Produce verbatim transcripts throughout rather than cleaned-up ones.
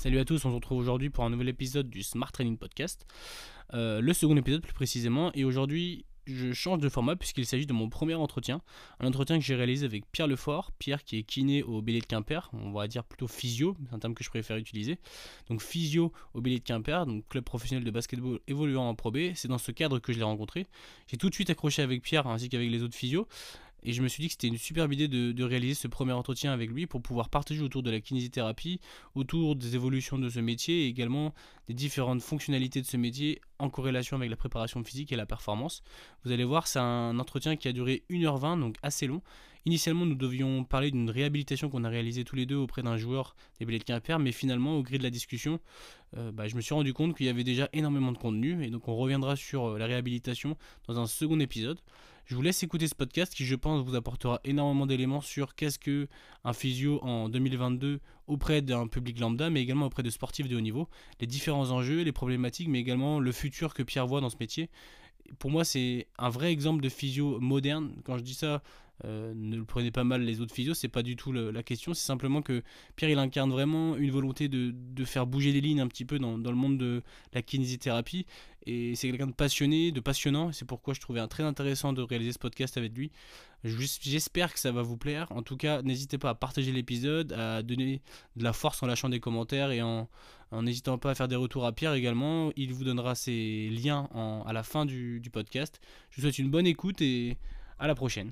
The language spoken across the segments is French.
Salut à tous, on se retrouve aujourd'hui pour un nouvel épisode du Smart Training Podcast, euh, le second épisode plus précisément, et aujourd'hui je change de format puisqu'il s'agit de mon premier entretien, un entretien que j'ai réalisé avec Pierre Lefort, Pierre qui est kiné au Bélier de Quimper, on va dire plutôt physio, c'est un terme que je préfère utiliser, donc physio au Bélier de Quimper, donc club professionnel de basketball évoluant en Pro B, c'est dans ce cadre que je l'ai rencontré, j'ai tout de suite accroché avec Pierre ainsi qu'avec les autres physios, et je me suis dit que c'était une superbe idée de, de réaliser ce premier entretien avec lui pour pouvoir partager autour de la kinésithérapie, autour des évolutions de ce métier et également des différentes fonctionnalités de ce métier en corrélation avec la préparation physique et la performance. Vous allez voir, c'est un entretien qui a duré une heure vingt, donc assez long. Initialement, nous devions parler d'une réhabilitation qu'on a réalisée tous les deux auprès d'un joueur des Bélets de Quimper, mais finalement, au gré de la discussion, euh, bah, je me suis rendu compte qu'il y avait déjà énormément de contenu, et donc on reviendra sur la réhabilitation dans un second épisode. Je vous laisse écouter ce podcast qui, je pense, vous apportera énormément d'éléments sur qu'est-ce que un physio en deux mille vingt-deux auprès d'un public lambda, mais également auprès de sportifs de haut niveau, les différents enjeux, les problématiques, mais également le futur que Pierre voit dans ce métier. Pour moi, c'est un vrai exemple de physio moderne. Quand je dis ça, euh, ne le prenez pas mal les autres physios, c'est pas du tout le, la question. C'est simplement que Pierre, il incarne vraiment une volonté de, de faire bouger les lignes un petit peu dans, dans le monde de la kinésithérapie. Et c'est quelqu'un de passionné, de passionnant. C'est pourquoi je trouvais très intéressant de réaliser ce podcast avec lui. J'espère que ça va vous plaire. En tout cas, n'hésitez pas à partager l'épisode, à donner de la force en lâchant des commentaires et en, en n'hésitant pas à faire des retours à Pierre également. Il vous donnera ses liens en, à la fin du, du podcast. Je vous souhaite une bonne écoute et à la prochaine.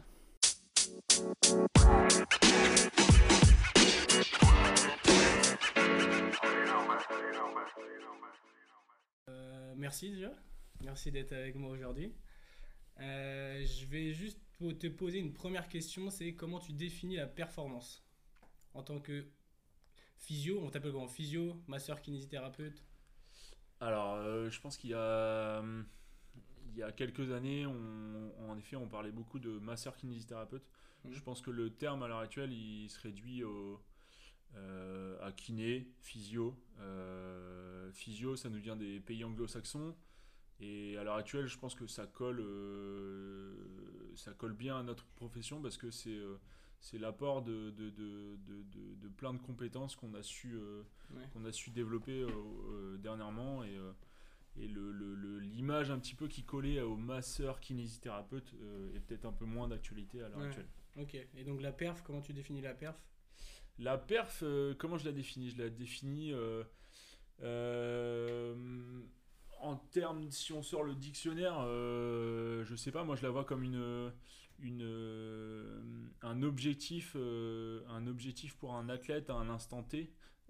Euh, merci déjà. Merci d'être avec moi aujourd'hui. Euh, je vais juste te poser une première question, c'est comment tu définis la performance en tant que physio, on t'appelle comment? Physio, masseur kinésithérapeute? Alors, euh, je pense qu'il y a, hum, il y a quelques années, on, en effet, on parlait beaucoup de masseur kinésithérapeute. Mmh. Je pense que le terme à l'heure actuelle, il se réduit au, euh, à kiné, physio. Euh, physio, ça nous vient des pays anglo-saxons. Et à l'heure actuelle, je pense que ça colle, euh, ça colle bien à notre profession parce que c'est, euh, c'est l'apport de, de, de, de, de- de plein de compétences qu'on a su, euh, Ouais. qu'on a su développer euh, euh, dernièrement. Et, euh, et le, le- le- l'image un petit peu qui collait au masseur kinésithérapeute euh, est peut-être un peu moins d'actualité à l'heure Ouais. actuelle. Ok. Et donc la perf, comment tu définis la perf? La perf, euh, comment je la définis? Je la définis euh, euh, en termes, si on sort le dictionnaire, euh, je sais pas, moi je la vois comme une, une, euh, un objectif, euh, un objectif pour un athlète à un instant T,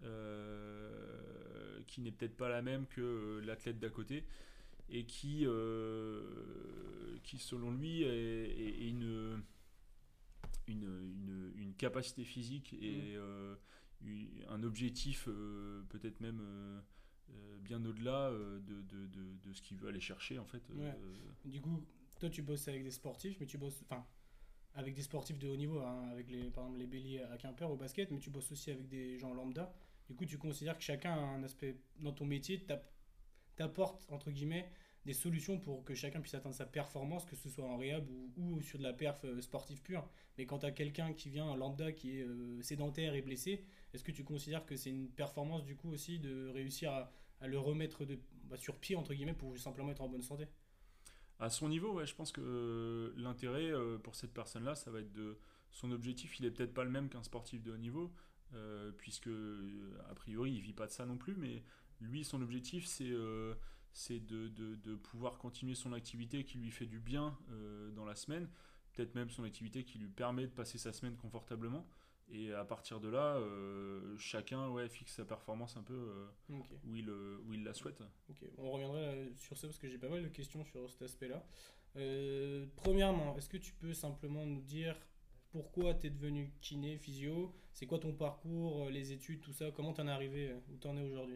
euh, qui n'est peut-être pas la même que euh, l'athlète d'à côté et qui, euh, qui selon lui est, est- est une, une, une, une capacité physique Mmh. et euh, un objectif euh, peut-être même euh, euh, bien au-delà euh, de, de, de, de ce qu'il veut aller chercher en fait. Ouais. euh. Du coup, toi tu bosses avec des sportifs, mais tu bosses, enfin, avec des sportifs de haut niveau, hein, avec les, par exemple les béliers à Quimper au basket, mais tu bosses aussi avec des gens lambda. Du coup, tu considères que chacun a un aspect dans ton métier, t'app- t'apporte entre guillemets des solutions pour que chacun puisse atteindre sa performance, que ce soit en réhab ou, ou sur de la perf euh, sportive pure. Mais quand tu as quelqu'un qui vient, un lambda, qui est euh, sédentaire et blessé, est-ce que tu considères que c'est une performance du coup aussi de réussir à, à le remettre de, bah, sur pied entre guillemets pour simplement être en bonne santé? À son niveau, ouais, je pense que euh, l'intérêt euh, pour cette personne-là, ça va être de son objectif, il est peut-être pas le même qu'un sportif de haut niveau, euh, puisque euh, a priori il vit pas de ça non plus, mais lui son objectif c'est euh, c'est de, de, de pouvoir continuer son activité qui lui fait du bien euh, dans la semaine, peut-être même son activité qui lui permet de passer sa semaine confortablement. Et à partir de là, euh, chacun ouais, fixe sa performance un peu euh, Ok, où, il, euh, où il la souhaite. ok. On reviendra là- sur ça parce que j'ai pas mal de questions sur cet aspect-là. Euh, premièrement, est-ce que tu peux simplement nous dire pourquoi tu es devenu kiné, physio? C'est quoi ton parcours, euh, les études, tout ça? Comment t'en es arrivé euh, où t'en es aujourd'hui?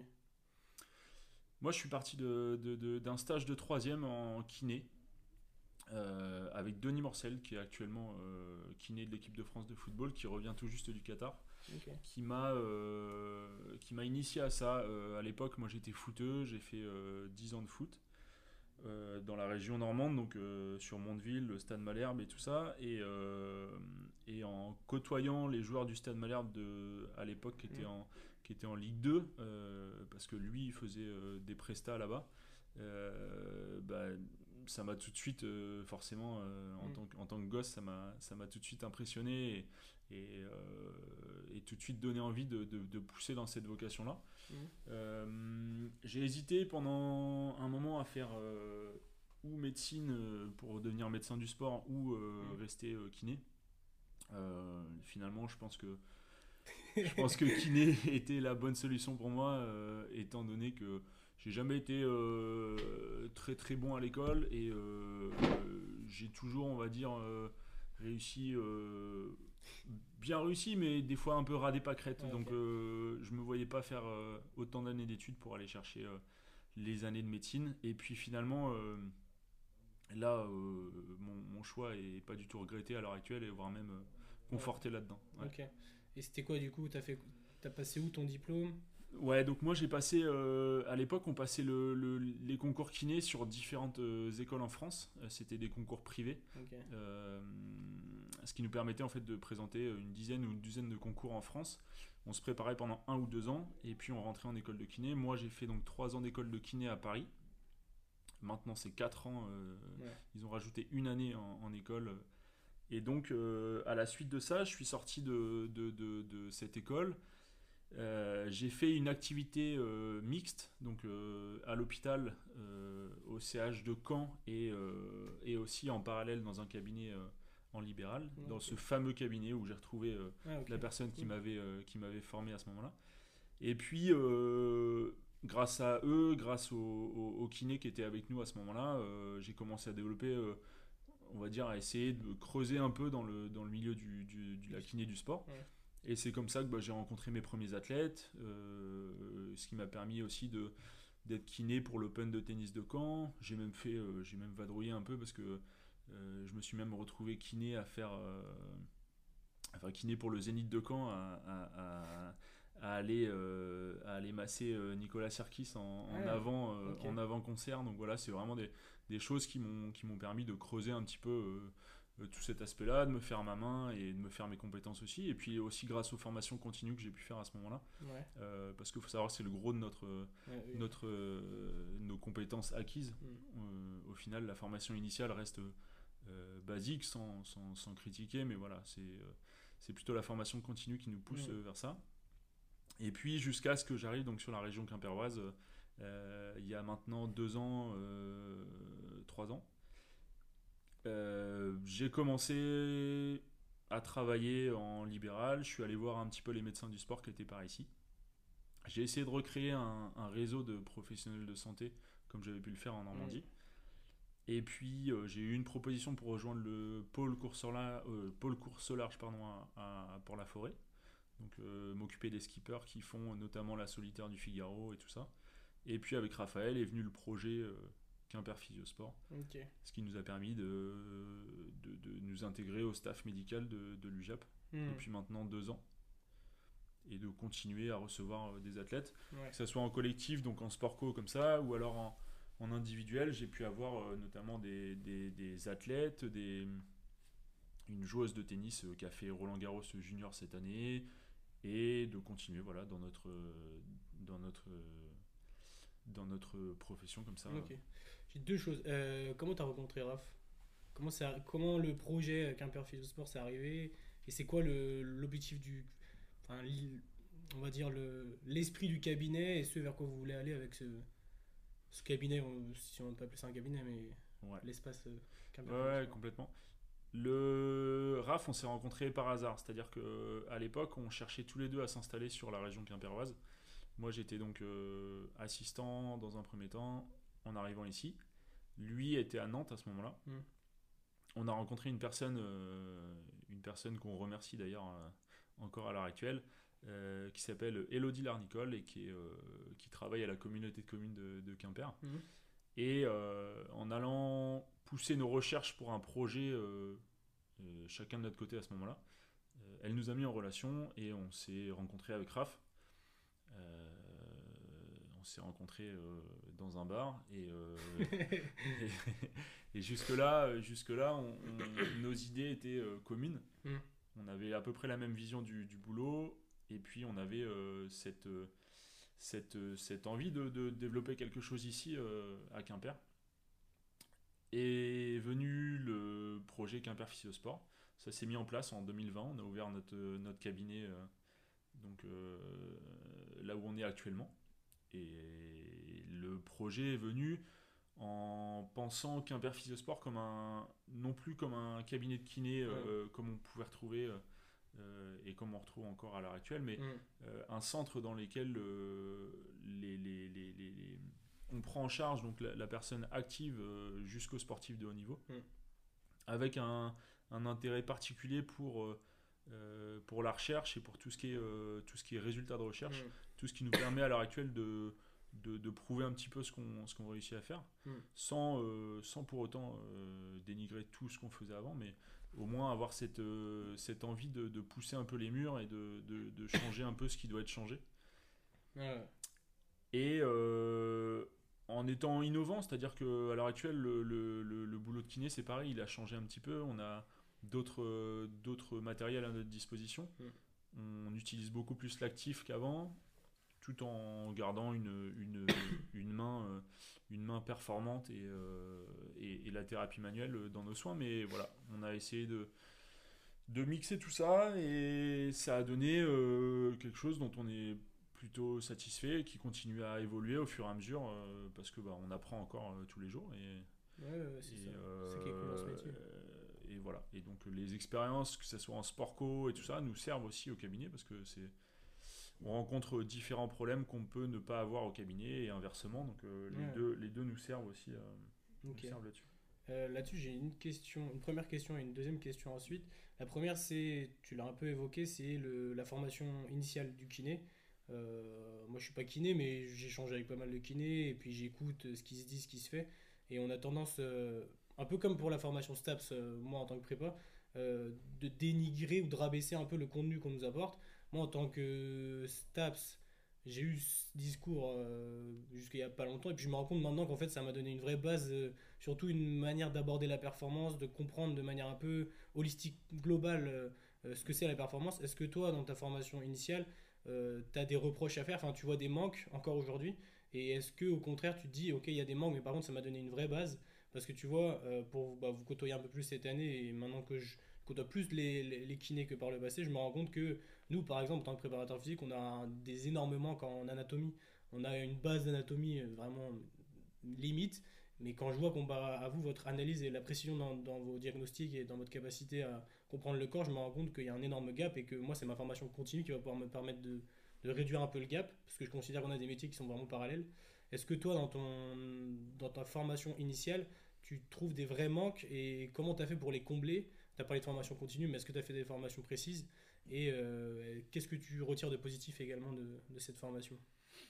Moi, je suis parti de, de- de- d'un stage de troisième en kiné euh, avec Denis Morcel, qui est actuellement euh, kiné de l'équipe de France de football, qui revient tout juste du Qatar, Ok. qui m'a, euh, qui m'a initié à ça. Euh, à l'époque, moi j'étais footeux, j'ai fait euh, dix ans de foot euh, dans la région normande, donc euh, sur Mondeville, le Stade Malherbe et tout ça. Et, euh, et en côtoyant les joueurs du Stade Malherbe de, à l'époque qui étaient Mhm. en, qui était en Ligue deux, euh, parce que lui, il faisait euh, des prestats là-bas. Euh, bah, ça m'a tout de suite, euh, forcément, euh, en, Mm. tant que, en tant que gosse, ça m'a, ça m'a tout de suite impressionné et, et, euh, et tout de suite donné envie de, de, de pousser dans cette vocation-là. Mm. Euh, j'ai hésité pendant un moment à faire euh, ou médecine euh, pour devenir médecin du sport ou euh, Mm. rester euh, kiné. Euh, finalement, je pense que je pense que kiné était la bonne solution pour moi, euh, étant donné que j'ai jamais été euh, très très bon à l'école et euh, j'ai toujours, on va dire, euh, réussi, euh, bien réussi, mais des fois un peu ras des pâquerettes. Ah, Donc ok. euh, je me voyais pas faire euh, autant d'années d'études pour aller chercher euh, les années de médecine. Et puis finalement, euh, là, euh, mon, mon choix est pas du tout regretté à l'heure actuelle et voire même euh, Ouais. conforté là-dedans. Ouais. Ok. Et c'était quoi du coup? T'as fait, t'as passé où ton diplôme? Ouais, donc moi j'ai passé, euh, à l'époque on passait le, le- les concours kinés sur différentes euh, écoles en France. Euh, c'était des concours privés, Ok. euh, ce qui nous permettait en fait de présenter une dizaine ou une douzaine de concours en France. On se préparait pendant un ou deux ans et puis on rentrait en école de kiné. Moi j'ai fait donc trois ans d'école de kiné à Paris. Maintenant c'est quatre ans, euh, Ouais. ils ont rajouté une année en, en école. Et donc euh, à la suite de ça, je suis sorti de, de, de- de cette école. Euh, j'ai fait une activité euh, mixte, donc euh, à l'hôpital, euh, au C H de Caen et, euh, et aussi en parallèle dans un cabinet euh, en libéral, Ouais, dans ok. ce fameux cabinet où j'ai retrouvé euh, Ah, ok. la personne qui Cool. m'avait euh, qui m'avait formé à ce moment-là. Et puis, euh, grâce à eux, grâce aux au, au kinés qui étaient avec nous à ce moment-là, euh, j'ai commencé à développer, euh, on va dire, à essayer de creuser un peu dans le, dans le milieu du, du- de la kiné du sport. Ouais. Et c'est comme ça que bah, j'ai rencontré mes premiers athlètes, euh, ce qui m'a permis aussi de, d'être kiné pour l'Open de tennis de Caen. J'ai même fait, euh, j'ai même vadrouillé un peu parce que euh, je me suis même retrouvé kiné à faire, euh, enfin kiné pour le Zénith de Caen à, à- à- à aller, euh, à aller masser euh, Nicolas Sirkis en, en Ah, avant, euh, ok. en avant concert. Donc voilà, c'est vraiment des, des choses qui m'ont, qui m'ont permis de creuser un petit peu euh, euh, tout cet aspect-là, de me faire ma main et de me faire mes compétences aussi. Et puis aussi grâce aux formations continues que j'ai pu faire à ce moment-là. Ouais. Euh, parce qu'il faut savoir que c'est le gros de notre, Ouais, oui. notre, euh, nos compétences acquises. Mm. Euh, au final, la formation initiale reste euh, basique sans, sans, sans critiquer, mais voilà, c'est euh, c'est plutôt la formation continue qui nous pousse Mm. euh, vers ça. Et puis jusqu'à ce que j'arrive donc sur la région quimpéroise, euh, il y a maintenant deux ans, euh, trois ans. Euh, j'ai commencé à travailler en libéral, je suis allé voir un petit peu les médecins du sport qui étaient par ici. J'ai essayé de recréer un, un réseau de professionnels de santé comme j'avais pu le faire en Mm. Normandie. Et puis euh, j'ai eu une proposition pour rejoindre le pôle course au large, euh, pôle course au large pardon, à, à Port-la-Forêt. Donc euh, m'occuper des skippers qui font notamment la solitaire du Figaro et tout ça. Et puis avec Raphaël est venu le projet euh, Quimper Physiosport, Ok. ce qui nous a permis de, de, de nous intégrer au staff médical de, de l'U J A P Mm. depuis maintenant deux ans et de continuer à recevoir euh, des athlètes, Ouais. que ce soit en collectif, donc en sport co comme ça, ou alors en, en individuel. J'ai pu avoir euh, notamment des, des, des athlètes, des, une joueuse de tennis euh, qui a fait Roland Garros junior cette année, et de continuer voilà, dans notre, euh, dans notre, euh, dans notre profession comme ça. Ok. J'ai deux choses. Euh, comment t'as rencontré Raph? Comment, c'est arri- comment le projet Quimper Sport s'est arrivé? Et c'est quoi le, l'objectif du. Enfin, l'i- on va dire le, l'esprit du cabinet et ce vers quoi vous voulez aller avec ce, ce cabinet, on- si on peut appeler ça un cabinet, mais Ouais, l'espace euh, ouais, Quimper ouais, Sport. complètement. Le Raph, on s'est rencontrés par hasard, c'est-à-dire que à l'époque, on cherchait tous les deux à s'installer sur la région quimpéroise. Moi, j'étais donc euh, assistant dans un premier temps en arrivant ici. Lui était à Nantes à ce moment-là. Hmm. On a rencontré une personne, euh, une personne qu'on remercie d'ailleurs euh, encore à l'heure actuelle, euh, qui s'appelle Elodie Larnicole et qui, est, euh, qui travaille à la communauté de communes de, de Quimper. Hmm. Et euh, en allant pousser nos recherches pour un projet, euh, euh, chacun de notre côté à ce moment-là, euh, elle nous a mis en relation et on s'est rencontré avec Raph. Euh, on s'est rencontrés euh, dans un bar et, euh, et, et jusque-là, jusque-là on- on- nos idées étaient euh, communes. Hmm. On avait à peu près la même vision du, du boulot. Et puis on avait euh, cette, euh, cette, euh, cette envie de, de développer quelque chose ici euh, à Quimper. Est venu le projet Quimper Physiosport. Ça s'est mis en place en deux mille vingt. On a ouvert notre, notre cabinet euh, donc, euh, là où on est actuellement. Et le projet est venu en pensant Quimper Physiosport comme un, non plus comme un cabinet de kiné euh, Mm. comme on pouvait retrouver euh, et comme on retrouve encore à l'heure actuelle, mais Mm. euh, un centre dans lequel euh, les, les, les, les, les- on prend en charge donc la, la personne active euh, jusqu'au sportif de haut niveau, Mm. avec un, un intérêt particulier pour, euh, euh, pour la recherche et pour tout ce qui est, euh, tout ce qui est résultats de recherche, Mm. tout ce qui nous permet à l'heure actuelle de, de, de prouver un petit peu ce qu'on ce qu'on réussit à faire, Mm. sans, euh, sans pour autant euh, dénigrer tout ce qu'on faisait avant, mais au moins avoir cette, euh, cette envie de, de pousser un peu les murs et de, de, de changer un peu ce qui doit être changé. Ouais. Et euh, en étant innovant, c'est-à-dire qu'à l'heure actuelle, le, le, le, le boulot de kiné, c'est pareil, il a changé un petit peu. On a d'autres euh, d'autres matériels à notre disposition. Mm. On utilise beaucoup plus l'actif qu'avant, tout en gardant une, une, une, main, euh, une main performante et, euh, et, et la thérapie manuelle dans nos soins. Mais voilà, on a essayé de, de mixer tout ça et ça a donné euh, quelque chose dont on est plutôt satisfait et qui continue à évoluer au fur et à mesure euh, parce que bah, on apprend encore euh, tous les jours et, Ouais, ouais, c'est ça. et, C'est ça qui est cool dans ce euh, métier. et voilà, et donc les expériences que ce soit en sport co et tout ça nous servent aussi au cabinet parce que c'est on rencontre différents problèmes qu'on peut ne pas avoir au cabinet et inversement, donc euh, les, Ouais. deux, les deux nous servent aussi euh, nous Ok. servent là-dessus. Euh, là-dessus, j'ai une question, une première question et une deuxième question ensuite. La première, c'est, tu l'as un peu évoqué, c'est le, la formation initiale du kiné. Euh, moi, je suis pas kiné, mais j'échange avec pas mal de kinés et puis j'écoute euh, ce qui se dit, ce qui se fait. Et on a tendance, euh, un peu comme pour la formation STAPS, euh, moi en tant que prépa, euh, de dénigrer ou de rabaisser un peu le contenu qu'on nous apporte. Moi, en tant que STAPS, j'ai eu ce discours euh, jusqu'il y a pas longtemps et puis je me rends compte maintenant qu'en fait, ça m'a donné une vraie base. Euh, surtout une manière d'aborder la performance, de comprendre de manière un peu holistique, globale, euh, euh, ce que c'est la performance. Est-ce que toi, dans ta formation initiale, euh, tu as des reproches à faire, enfin tu vois des manques encore aujourd'hui, et est-ce que au contraire tu te dis, ok, il y a des manques, mais par contre ça m'a donné une vraie base, parce que tu vois, euh, pour bah, vous côtoyer un peu plus cette année, et maintenant que je côtoie plus les, les, les kinés que par le passé, je me rends compte que nous, par exemple, en tant que préparateur physique, on a un- des énormes manques en anatomie. On a une base d'anatomie euh, vraiment limite, mais quand je vois qu'on bat à vous votre analyse et la précision dans, dans vos diagnostics et dans votre capacité à comprendre le corps, je me rends compte qu'il y a un énorme gap et que moi, c'est ma formation continue qui va pouvoir me permettre de, de réduire un peu le gap, parce que je considère qu'on a des métiers qui sont vraiment parallèles. Est-ce que toi, dans, ton, dans ta formation initiale, tu trouves des vrais manques et comment tu as fait pour les combler? Tu as parlé de formation continue, mais est-ce que tu as fait des formations précises? Et euh, qu'est-ce que tu retires de positif également de, de cette formation?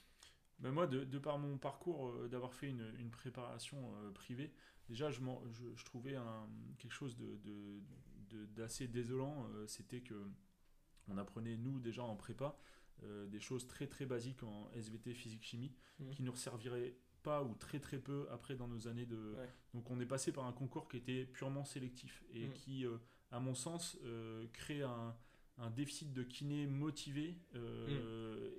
Ben moi, de, de par mon parcours, euh, d'avoir fait une, une préparation euh, privée, déjà, je, m'en- je, je trouvais un, quelque chose de, de- de- d'assez désolant. Euh, c'était que on apprenait, nous, déjà en prépa, euh, des choses très très basiques en S V T physique-chimie Mmh. qui ne nous serviraient pas ou très très peu après dans nos années de... Ouais. Donc on est passé par un concours qui était purement sélectif et Mmh. qui, euh, à mon sens, euh, crée un, un déficit de kiné motivé Mmh. euh,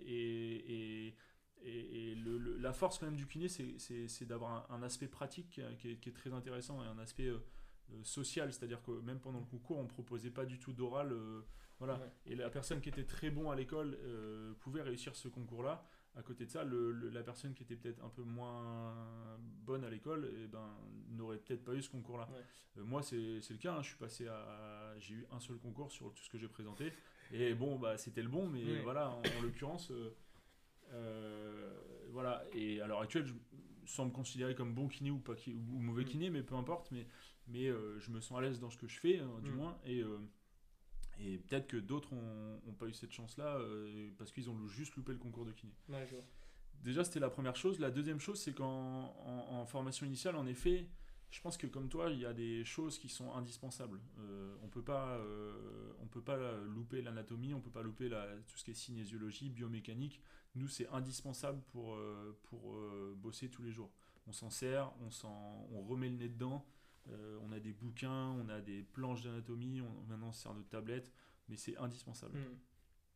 et, et, et- et le- le- la force quand même du kiné, c'est, c'est- c'est d'avoir un, un aspect pratique qui est, qui est- qui est très intéressant et un aspect euh, euh, social, c'est-à-dire que même pendant le concours, on ne proposait pas du tout d'oral. Euh, voilà. Ouais. Et la personne qui était très bon à l'école euh, pouvait réussir ce concours-là. À côté de ça, le- le- la personne qui était peut-être un peu moins bonne à l'école, eh ben, n'aurait peut-être pas eu ce concours-là. Ouais. Euh, moi, c'est c'est le cas, hein. Je suis passé à, j'ai eu un seul concours sur tout ce que j'ai présenté. Et bon, bah, c'était le bon, mais Ouais. voilà, en, en l'occurrence, euh, euh, voilà. Et à l'heure actuelle, je, sans me considérer comme bon kiné ou, pas, ki- ou mauvais Mmh. kiné, mais peu importe, mais, mais euh, je me sens à l'aise dans ce que je fais, hein, du Mmh. moins. Et, euh, et peut-être que d'autres n'ont pas eu cette chance-là euh, parce qu'ils ont juste loupé le concours de kiné. Ouais, je vois. Déjà, c'était la première chose. La deuxième chose, c'est qu'en en, en formation initiale, en effet, je pense que comme toi, il y a des choses qui sont indispensables. Euh, on peut pas, euh, on peut pas louper l'anatomie, on peut pas louper la, tout ce qui est cinésiologie, biomécanique. Nous, c'est indispensable pour, euh, pour euh, bosser tous les jours. On s'en sert, on, s'en, on remet le nez dedans. Euh, on a des bouquins, on a des planches d'anatomie, on, maintenant on se sert de tablettes, mais c'est indispensable. Mmh.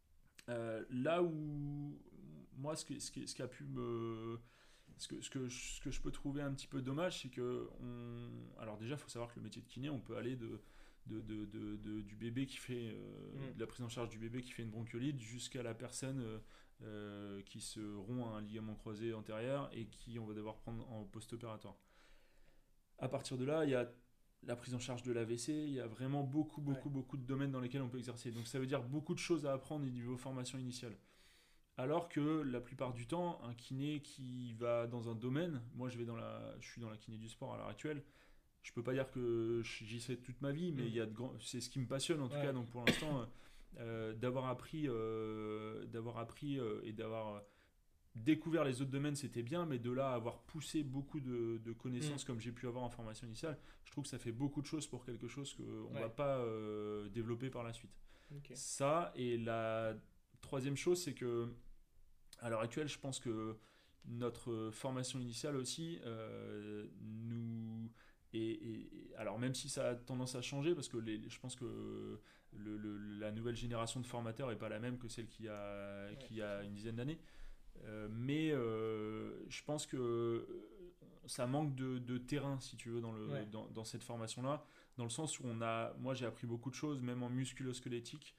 Euh, là où moi, ce qui, ce qui, ce qui a pu me, ce que, ce, que, je- ce que je peux trouver un petit peu dommage, c'est que on... alors déjà, il faut savoir que le métier de kiné, on peut aller de, de, de, de- de- du bébé qui fait euh, Mm. de la prise en charge du bébé qui fait une bronchiolite jusqu'à la personne euh, euh, qui se rompt un ligament croisé antérieur et qui on va devoir prendre en post-opératoire. À partir de là, il y a la prise en charge de l'A V C, il y a vraiment beaucoup, Ouais. beaucoup, beaucoup de domaines dans lesquels on peut exercer. Donc ça veut dire beaucoup de choses à apprendre au niveau formation initiale. Alors que la plupart du temps, un kiné qui va dans un domaine, moi je vais dans la, je suis dans la kiné du sport à l'heure actuelle, je peux pas dire que j'y serai toute ma vie, mais il Mm. y a de grands, c'est ce qui me passionne en tout cas. Ouais. Donc pour l'instant, euh, euh, d'avoir appris, euh, d'avoir appris euh, et d'avoir euh, découvert les autres domaines, c'était bien, mais de là à avoir poussé beaucoup de, de Mm. connaissances comme j'ai pu avoir en formation initiale, je trouve que ça fait beaucoup de choses pour quelque chose qu'on ne va Ouais. pas euh, développer par la suite. Ok. Ça, et la troisième chose, c'est que à l'heure actuelle, je pense que notre formation initiale aussi euh, nous. Et, et- alors, même si ça a tendance à changer, parce que les, je pense que le- le- la nouvelle génération de formateurs n'est pas la même que celle qui a, Ouais, qui a effectivement. une dizaine d'années. Euh, mais euh, je pense que euh, ça manque de, de terrain, si tu veux, dans, le, Ouais. dans, dans cette formation-là, dans le sens où on a, moi j'ai appris beaucoup de choses, même en musculo-squelettique.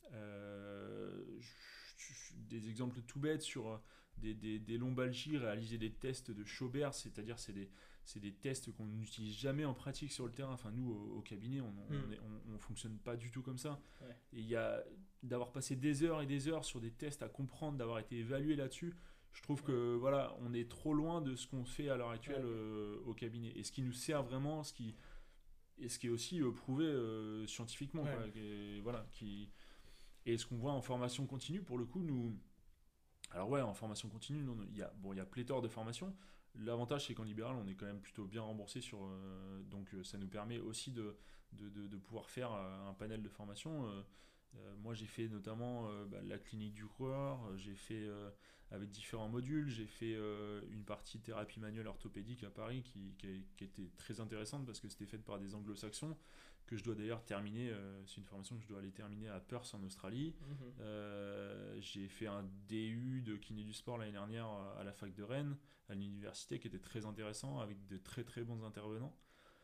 Euh, je- je- des exemples tout bêtes sur des, des, des lombalgies, réaliser des tests de Schaubert, c'est-à-dire c'est des, c'est des tests qu'on n'utilise jamais en pratique sur le terrain. Enfin, nous, au, au cabinet, on Mm. on, est- on- on fonctionne pas du tout comme ça. Ouais. Et il y a d'avoir passé des heures et des heures sur des tests à comprendre, d'avoir été évalué là-dessus. Je trouve Ouais. que voilà, on est trop loin de ce qu'on fait à l'heure Ouais, actuelle ok. euh, au cabinet. Et ce qui nous sert vraiment, ce qui, et ce qui est aussi euh, prouvé euh, scientifiquement, quoi, Ouais. et, voilà, qui, et ce qu'on voit en formation continue, pour le coup, nous. Alors, ouais, en formation continue, nous, il y a, bon, il y a pléthore de formations. L'avantage, c'est qu'en libéral, on est quand même plutôt bien remboursé sur. Euh, donc, euh, ça nous permet aussi de, de, de- de pouvoir faire euh, un panel de formations. Euh, euh, moi, j'ai fait notamment euh, bah, la clinique du coureur, euh, j'ai fait euh, avec différents modules, j'ai fait euh, une partie thérapie manuelle orthopédique à Paris qui, qui, a- qui était très intéressante parce que c'était faite par des anglo-saxons, que je dois d'ailleurs terminer. Euh, c'est une formation que je dois aller terminer à Perth en Australie. Mhm. Euh, j'ai fait un D U de kiné du sport l'année dernière à la fac de Rennes, à l'université, qui était très intéressant, avec de très très bons intervenants.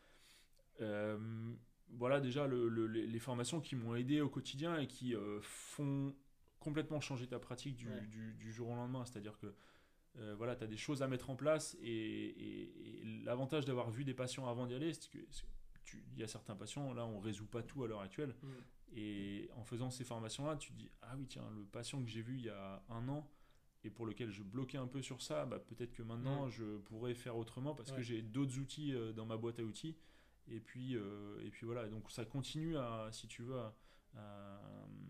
Euh, voilà déjà le- le- les les formations qui m'ont aidé au quotidien et qui euh, font complètement changer ta pratique du, Ouais. du- du jour au lendemain. C'est-à-dire que euh, voilà, tu as des choses à mettre en place et, et- et l'avantage d'avoir vu des patients avant d'y aller, c'est que c'est- tu- il y a certains patients, là on résout pas tout à l'heure actuelle, Mm. et en faisant ces formations-là, tu te dis, ah oui, tiens, le patient que j'ai vu il y a un an et pour lequel je bloquais un peu sur ça, bah, peut-être que Mm. maintenant je pourrais faire autrement parce que Ouais. j'ai d'autres outils euh, dans ma boîte à outils. Et puis, euh, et puis voilà, et donc ça continue à, si tu veux, à, à-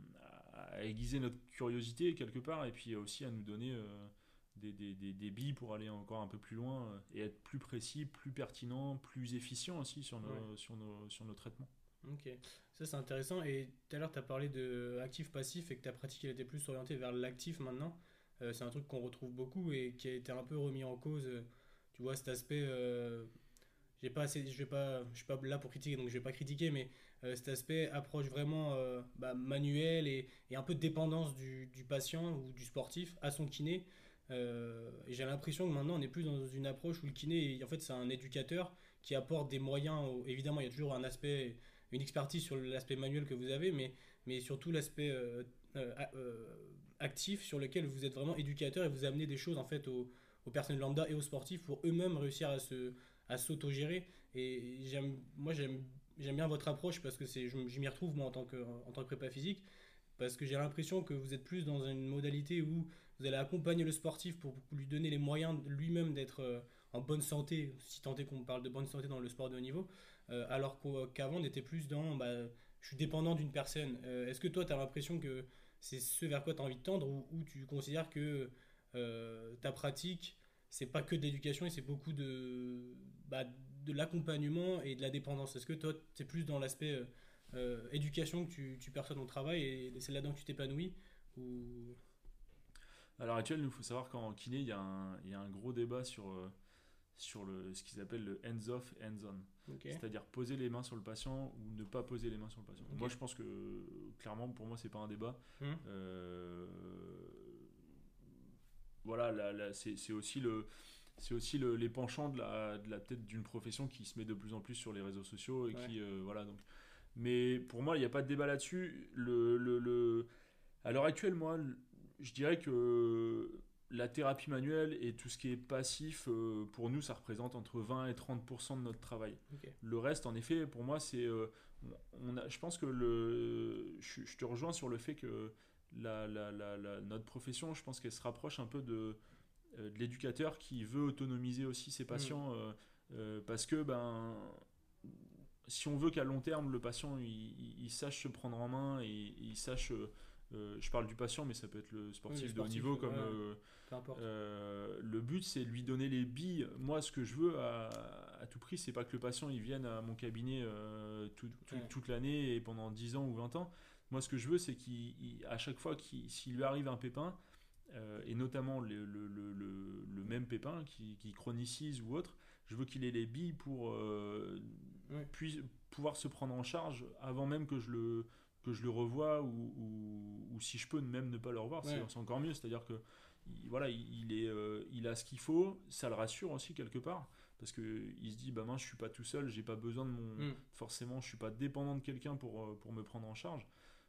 à aiguiser notre curiosité quelque part et puis aussi à nous donner euh, des, des, des, des billes pour aller encore un peu plus loin euh, et être plus précis, plus pertinent, plus efficient aussi sur Ouais. nos, sur nos, sur nos traitements. Ok, ça c'est intéressant. Et tout à l'heure, tu as parlé de actif-passif et que ta pratique elle était plus orientée vers l'actif maintenant. Euh, c'est un truc qu'on retrouve beaucoup et qui a été un peu remis en cause. euh, Tu vois, cet aspect, euh, j'ai pas assez, je vais pas, je suis pas là pour critiquer, donc je vais pas critiquer, mais euh, cet aspect approche vraiment euh, bah, manuel et, et un peu de dépendance du, du patient ou du sportif à son kiné. Euh, et j'ai l'impression que maintenant on est plus dans une approche où le kiné, en fait, c'est un éducateur qui apporte des moyens. au- Évidemment, il y a toujours un aspect, une expertise sur l'aspect manuel que vous avez, mais, mais surtout l'aspect euh, euh, a- euh, actif sur lequel vous êtes vraiment éducateur et vous amenez des choses en fait aux, aux personnes lambda et aux sportifs pour eux-mêmes réussir à se à s'auto-gérer. Et j'aime, moi, j'aime, j'aime bien votre approche parce que c'est, je, je m'y retrouve moi en tant que, en tant que prépa physique. Parce que j'ai l'impression que vous êtes plus dans une modalité où vous allez accompagner le sportif pour lui donner les moyens de lui-même d'être euh, en bonne santé, si tant est qu'on parle de bonne santé dans le sport de haut niveau, euh, alors qu'au- qu'avant on était plus dans bah, je suis dépendant d'une personne. Euh, Est-ce que toi tu as l'impression que c'est ce vers quoi tu as envie de tendre ou, ou tu considères que euh, ta pratique c'est pas que de l'éducation et c'est beaucoup de, bah, de l'accompagnement et de la dépendance. Est-ce que toi, c'est plus dans l'aspect euh, euh, éducation que tu, tu perçois ton travail et c'est là-dedans que tu t'épanouis ou... À l'heure actuelle, il faut savoir qu'en kiné, il y, a un- il y a un gros débat sur, euh, sur le, ce qu'ils appellent le hands-off, hands-on. Ok. C'est-à-dire poser les mains sur le patient ou ne pas poser les mains sur le patient. Ok. Moi, je pense que, clairement, pour moi, c'est pas un débat. Hum. Euh, voilà, là, là, c'est, c'est aussi le... C'est aussi le, les penchants de la, de la peut-être d'une profession qui se met de plus en plus sur les réseaux sociaux et Ouais. qui euh, voilà donc. Mais pour moi, il n'y a pas de débat là-dessus. Le, le, le... À l'heure actuelle, moi, le- je dirais que la thérapie manuelle et tout ce qui est passif, euh, pour nous, ça représente entre vingt et trente pour cent de notre travail. Ok. Le reste, en effet, pour moi, c'est. euh, on a, je pense que le. Je, je te rejoins sur le fait que la, la, la, la- notre profession, je pense qu'elle se rapproche un peu de, euh, de l'éducateur qui veut autonomiser aussi ses patients euh, euh, parce que, ben. Si on veut qu'à long terme, le patient il, il- il sache se prendre en main et il sache. euh, euh, je parle du patient, mais ça peut être le sportif, Oui, le de haut sportif, niveau ouais, comme. ouais. euh, Peu importe. euh, le but, c'est de lui donner les billes. Moi, ce que je veux à, à tout prix, c'est pas que le patient il vienne à mon cabinet euh, tout- tout- Ouais. toute l'année et pendant dix ans ou vingt ans. Moi, ce que je veux, c'est qu'à chaque fois qu'il s'il lui arrive un pépin, euh, et notamment le, le- le- le- le même pépin qui, qui chronicise ou autre, je veux qu'il ait les billes pour euh, Ouais. puis, pouvoir se prendre en charge avant même que je le, que je le revoie ou, ou- ou si je peux même ne pas le revoir, c'est Ouais. c'est encore mieux. C'est-à-dire que il, voilà, il, il est, euh, il a ce qu'il faut, ça le rassure aussi quelque part parce que il se dit bah mince, je suis pas tout seul, j'ai pas besoin de mon Hum. forcément, je suis pas dépendant de quelqu'un pour, euh, pour me prendre en charge.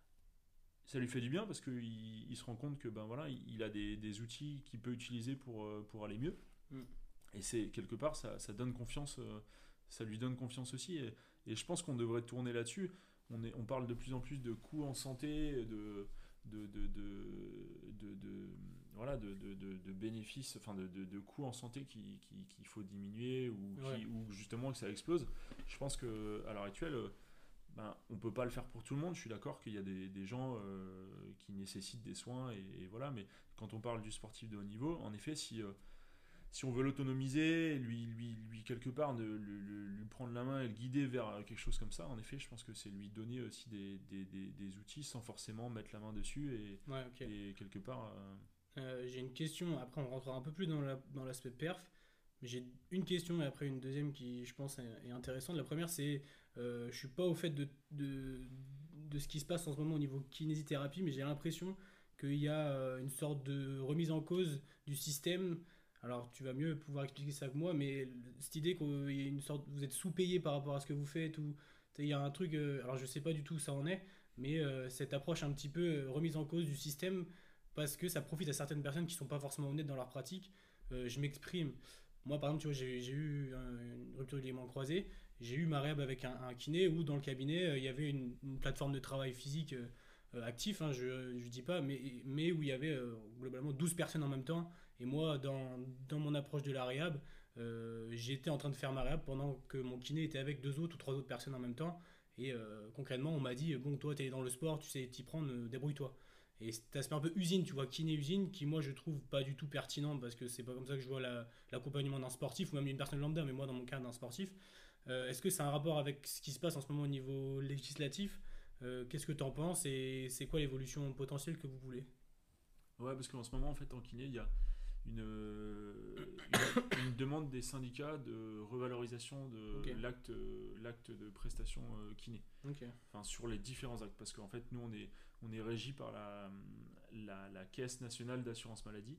Ça lui fait du bien parce qu'il il se rend compte que ben voilà, il, il a des, des outils qu'il peut utiliser pour, euh, pour aller mieux. Mm. Et c'est quelque part ça, ça donne confiance, euh, ça lui donne confiance aussi. Et, et je pense qu'on devrait tourner là-dessus. On, est, on parle de plus en plus de coûts en santé, de, de, de, de, de, de- voilà, de, de, de- de bénéfices, enfin de, de, de coûts en santé qui- qui- qu'il faut diminuer ou, qui- Ouais. ou justement que ça explose. Je pense que à l'heure actuelle, euh, ben, on peut pas le faire pour tout le monde. Je suis d'accord qu'il y a des, des gens euh, qui nécessitent des soins et, et voilà. Mais quand on parle du sportif de haut niveau, en effet, si euh, si on veut l'autonomiser, lui, lui, lui quelque part, de, lui, lui- lui prendre la main et le guider vers euh, quelque chose comme ça, en effet, je pense que c'est lui donner aussi des, des, des, des outils sans forcément mettre la main dessus et, Ouais, ok. et quelque part. euh, Euh, j'ai une question, après on rentrera un peu plus dans la- dans l'aspect perf, mais j'ai une question et après une deuxième qui, je pense, est, est intéressante. La première, c'est, euh, je suis pas au fait de, de, de ce qui se passe en ce moment au niveau kinésithérapie, mais j'ai l'impression qu'il y a euh, une sorte de remise en cause du système. Alors, tu vas mieux pouvoir expliquer ça que moi, mais cette idée qu'il y a une sorte, vous êtes sous-payé par rapport à ce que vous faites, ou il y a un truc, euh, alors je sais pas du tout où ça en est, mais euh, cette approche un petit peu euh, remise en cause du système parce que ça profite à certaines personnes qui sont pas forcément honnêtes dans leur pratique. Euh, je m'exprime. Moi, par exemple, tu vois, j'ai j'ai eu un- une rupture du ligament croisé. J'ai eu ma réhab avec un, un kiné où dans le cabinet, euh, il y avait une, une plateforme de travail physique euh, euh, actif, hein, je ne dis pas, mais, mais où il y avait euh, globalement douze personnes en même temps. Et moi, dans, dans mon approche de la réhab, euh, j'étais en train de faire ma réhab pendant que mon kiné était avec deux autres ou trois autres personnes en même temps. Et euh, concrètement, on m'a dit, bon, toi, tu es dans le sport, tu sais t'y prendre, euh, débrouille-toi. Et cet aspect un peu usine, tu vois, kiné-usine, qui moi je trouve pas du tout pertinent parce que c'est pas comme ça que je vois la- l'accompagnement d'un sportif ou même d'une personne lambda, mais moi dans mon cas d'un sportif. Euh, Est-ce que c'est un rapport avec ce qui se passe en ce moment au niveau législatif? Euh, Qu'est-ce que tu en penses et c'est quoi l'évolution potentielle que vous voulez? Ouais, parce qu'en ce moment, en fait, en kiné, il y a une, euh, une, une demande des syndicats de revalorisation de Ok. l'acte l'acte de prestation euh, kiné. Ok. Enfin, sur les différents actes. Parce qu'en fait, nous, on est, on est régi par la, la, la Caisse nationale d'assurance maladie.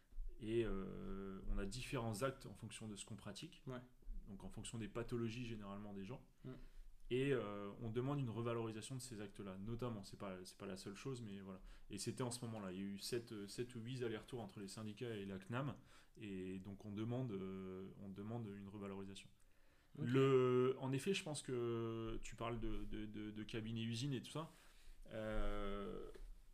Et euh, on a différents actes en fonction de ce qu'on pratique. Ouais. Donc en fonction des pathologies généralement des gens. Mm. Et euh, on demande une revalorisation de ces actes-là, notamment. C'est pas, c'est pas la seule chose, mais voilà. Et c'était en ce moment-là. Il y a eu sept ou huit allers-retours entre les syndicats et la C N A M. Et donc on demande, euh, on demande une revalorisation. Ok. Le, en effet, je pense que tu parles de, de, de, de cabinet usine et tout ça. Euh,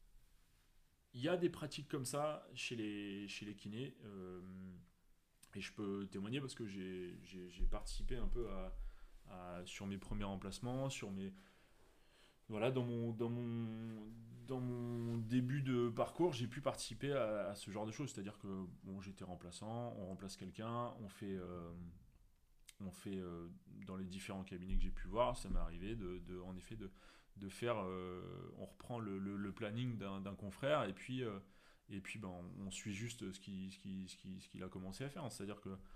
Il y a des pratiques comme ça chez les, chez les kinés. euh, et je peux témoigner parce que j'ai, j'ai, j'ai participé un peu à, à- sur mes premiers remplacements, sur mes, voilà, dans mon, dans mon, dans mon début de parcours, j'ai pu participer à, à ce genre de choses. C'est-à-dire que bon, j'étais remplaçant, on remplace quelqu'un, on fait, euh, on fait euh, dans les différents cabinets que j'ai pu voir, ça m'est arrivé de, de- en effet de, de faire, euh, on reprend le, le- le planning d'un, d'un confrère et puis, euh, et puis ben, on, on suit juste ce qu'il, ce qui, ce qui, ce qu'il a commencé à faire. C'est-à-dire que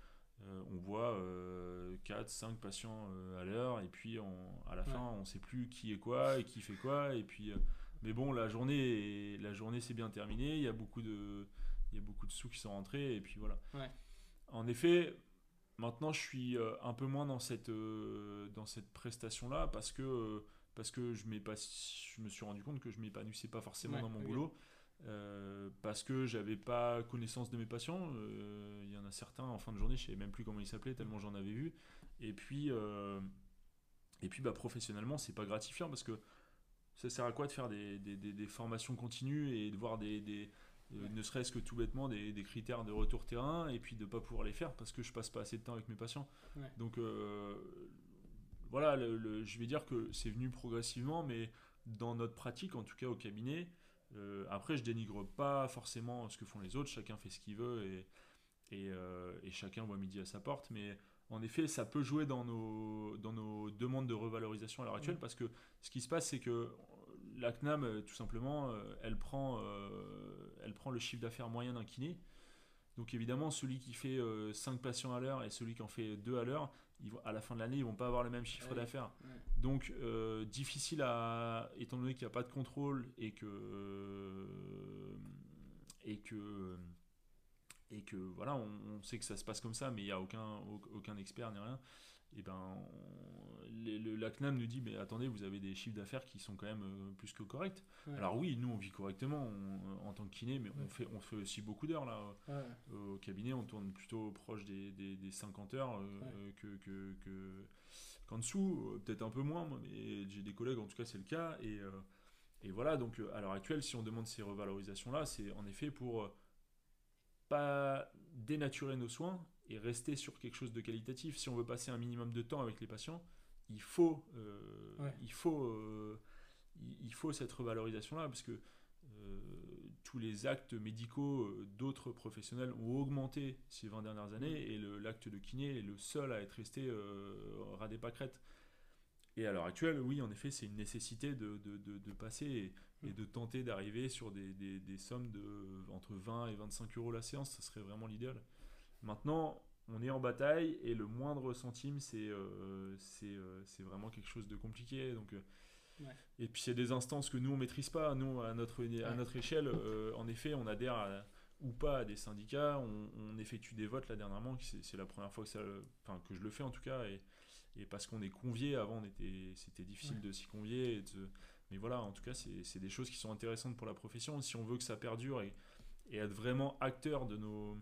Euh, on voit euh, quatre cinq patients euh, à l'heure, et puis on, à la fin, Ouais. on ne sait plus qui est quoi et qui fait quoi. Et puis, euh, mais bon, la journée, est- la journée s'est bien terminée. Il y a beaucoup de, il y a beaucoup de sous qui sont rentrés, et puis voilà. Ouais. En effet, maintenant, je suis euh, un peu moins dans cette, euh, dans cette prestation-là parce que, euh, parce que je, m'épa- je me suis rendu compte que je m'épanouissais pas forcément Ouais. dans mon Ok. boulot. Euh, parce que j'avais pas connaissance de mes patients. Euh, Il y en a certains en fin de journée, je savais même plus comment ils s'appelaient tellement j'en avais vu. Et puis, euh, et puis bah, professionnellement, c'est pas gratifiant parce que ça sert à quoi de faire des, des, des- des formations continues et de voir des, des euh, Ouais. ne serait-ce que tout bêtement des, des critères de retour terrain et puis de pas pouvoir les faire parce que je passe pas assez de temps avec mes patients. Ouais. Donc euh, voilà, le- le- je vais dire que c'est venu progressivement, mais dans notre pratique, en tout cas au cabinet, euh, après je dénigre pas forcément ce que font les autres, chacun fait ce qu'il veut et, et, euh, et chacun voit midi à sa porte, mais en effet, ça peut jouer dans nos, dans nos demandes de revalorisation à l'heure actuelle, Mm. parce que ce qui se passe, c'est que la C N A M, euh, tout simplement, euh, elle prend, euh, elle prend le chiffre d'affaires moyen d'un kiné. Donc évidemment, celui qui fait euh, cinq patients à l'heure et celui qui en fait deux à l'heure, ils vont- à la fin de l'année, ils vont pas avoir le même Ah chiffre oui. d'affaires. Ouais. Donc euh, difficile à, étant donné qu'il n'y a pas de contrôle et que euh, et que et que voilà, on, on sait que ça se passe comme ça, mais il n'y a aucun, aucun expert ni rien, et ben on- les- le, la C N A M nous dit mais attendez, vous avez des chiffres d'affaires qui sont quand même euh, plus que corrects. Ouais. Alors oui, nous on vit correctement on- en tant que kiné, mais on Ouais. fait, on fait aussi beaucoup d'heures là. Ouais. Au cabinet, on tourne plutôt proche des, des, des cinquante heures euh, Ouais. euh, que, que, que- qu'en dessous, euh, peut-être un peu moins, moi, mais j'ai des collègues, en tout cas c'est le cas. Et, euh, et voilà, donc euh, à l'heure actuelle, si on demande ces revalorisations-là, c'est en effet pour euh, pas dénaturer nos soins et rester sur quelque chose de qualitatif. Si on veut passer un minimum de temps avec les patients, il faut, euh, Ouais. il faut, euh, il il faut cette revalorisation-là, parce que euh, tous les actes médicaux euh, d'autres professionnels ont augmenté ces vingt dernières Mm. années, et le- l'acte de kiné est le seul à être resté euh, ras des pâquerettes. Et à l'heure actuelle, oui, en effet, c'est une nécessité de, de, de, de passer et, Mm. et de tenter d'arriver sur des, des, des sommes de entre vingt et vingt-cinq euros la séance, ça serait vraiment l'idéal. Maintenant, on est en bataille et le moindre centime, c'est euh, c'est euh, c'est vraiment quelque chose de compliqué. Donc, euh, Ouais. et puis, il y a des instances que nous, on maîtrise pas. Nous, à notre, à Ouais. notre échelle, euh, en effet, on adhère à- ou pas à des syndicats. On, on effectue des votes là dernièrement. C'est c'est la première fois que, ça, enfin, que je le fais en tout cas. Et, et parce qu'on est convié, avant, on était, c'était difficile Ouais. de s'y convier. Et de- mais voilà, en tout cas, c'est c'est des choses qui sont intéressantes pour la profession. Si on veut que ça perdure et, et être vraiment acteur de nos,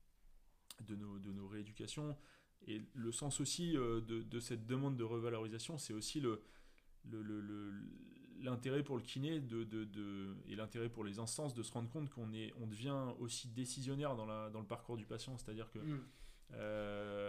de nos, de nos rééducations. Et le sens aussi euh, de, de cette demande de revalorisation, c'est aussi le, le, le- le- l'intérêt pour le kiné de, de, de- et l'intérêt pour les instances de se rendre compte qu'on est, on devient aussi décisionnaire dans, la, dans le parcours du patient. C'est-à-dire que Mm. euh,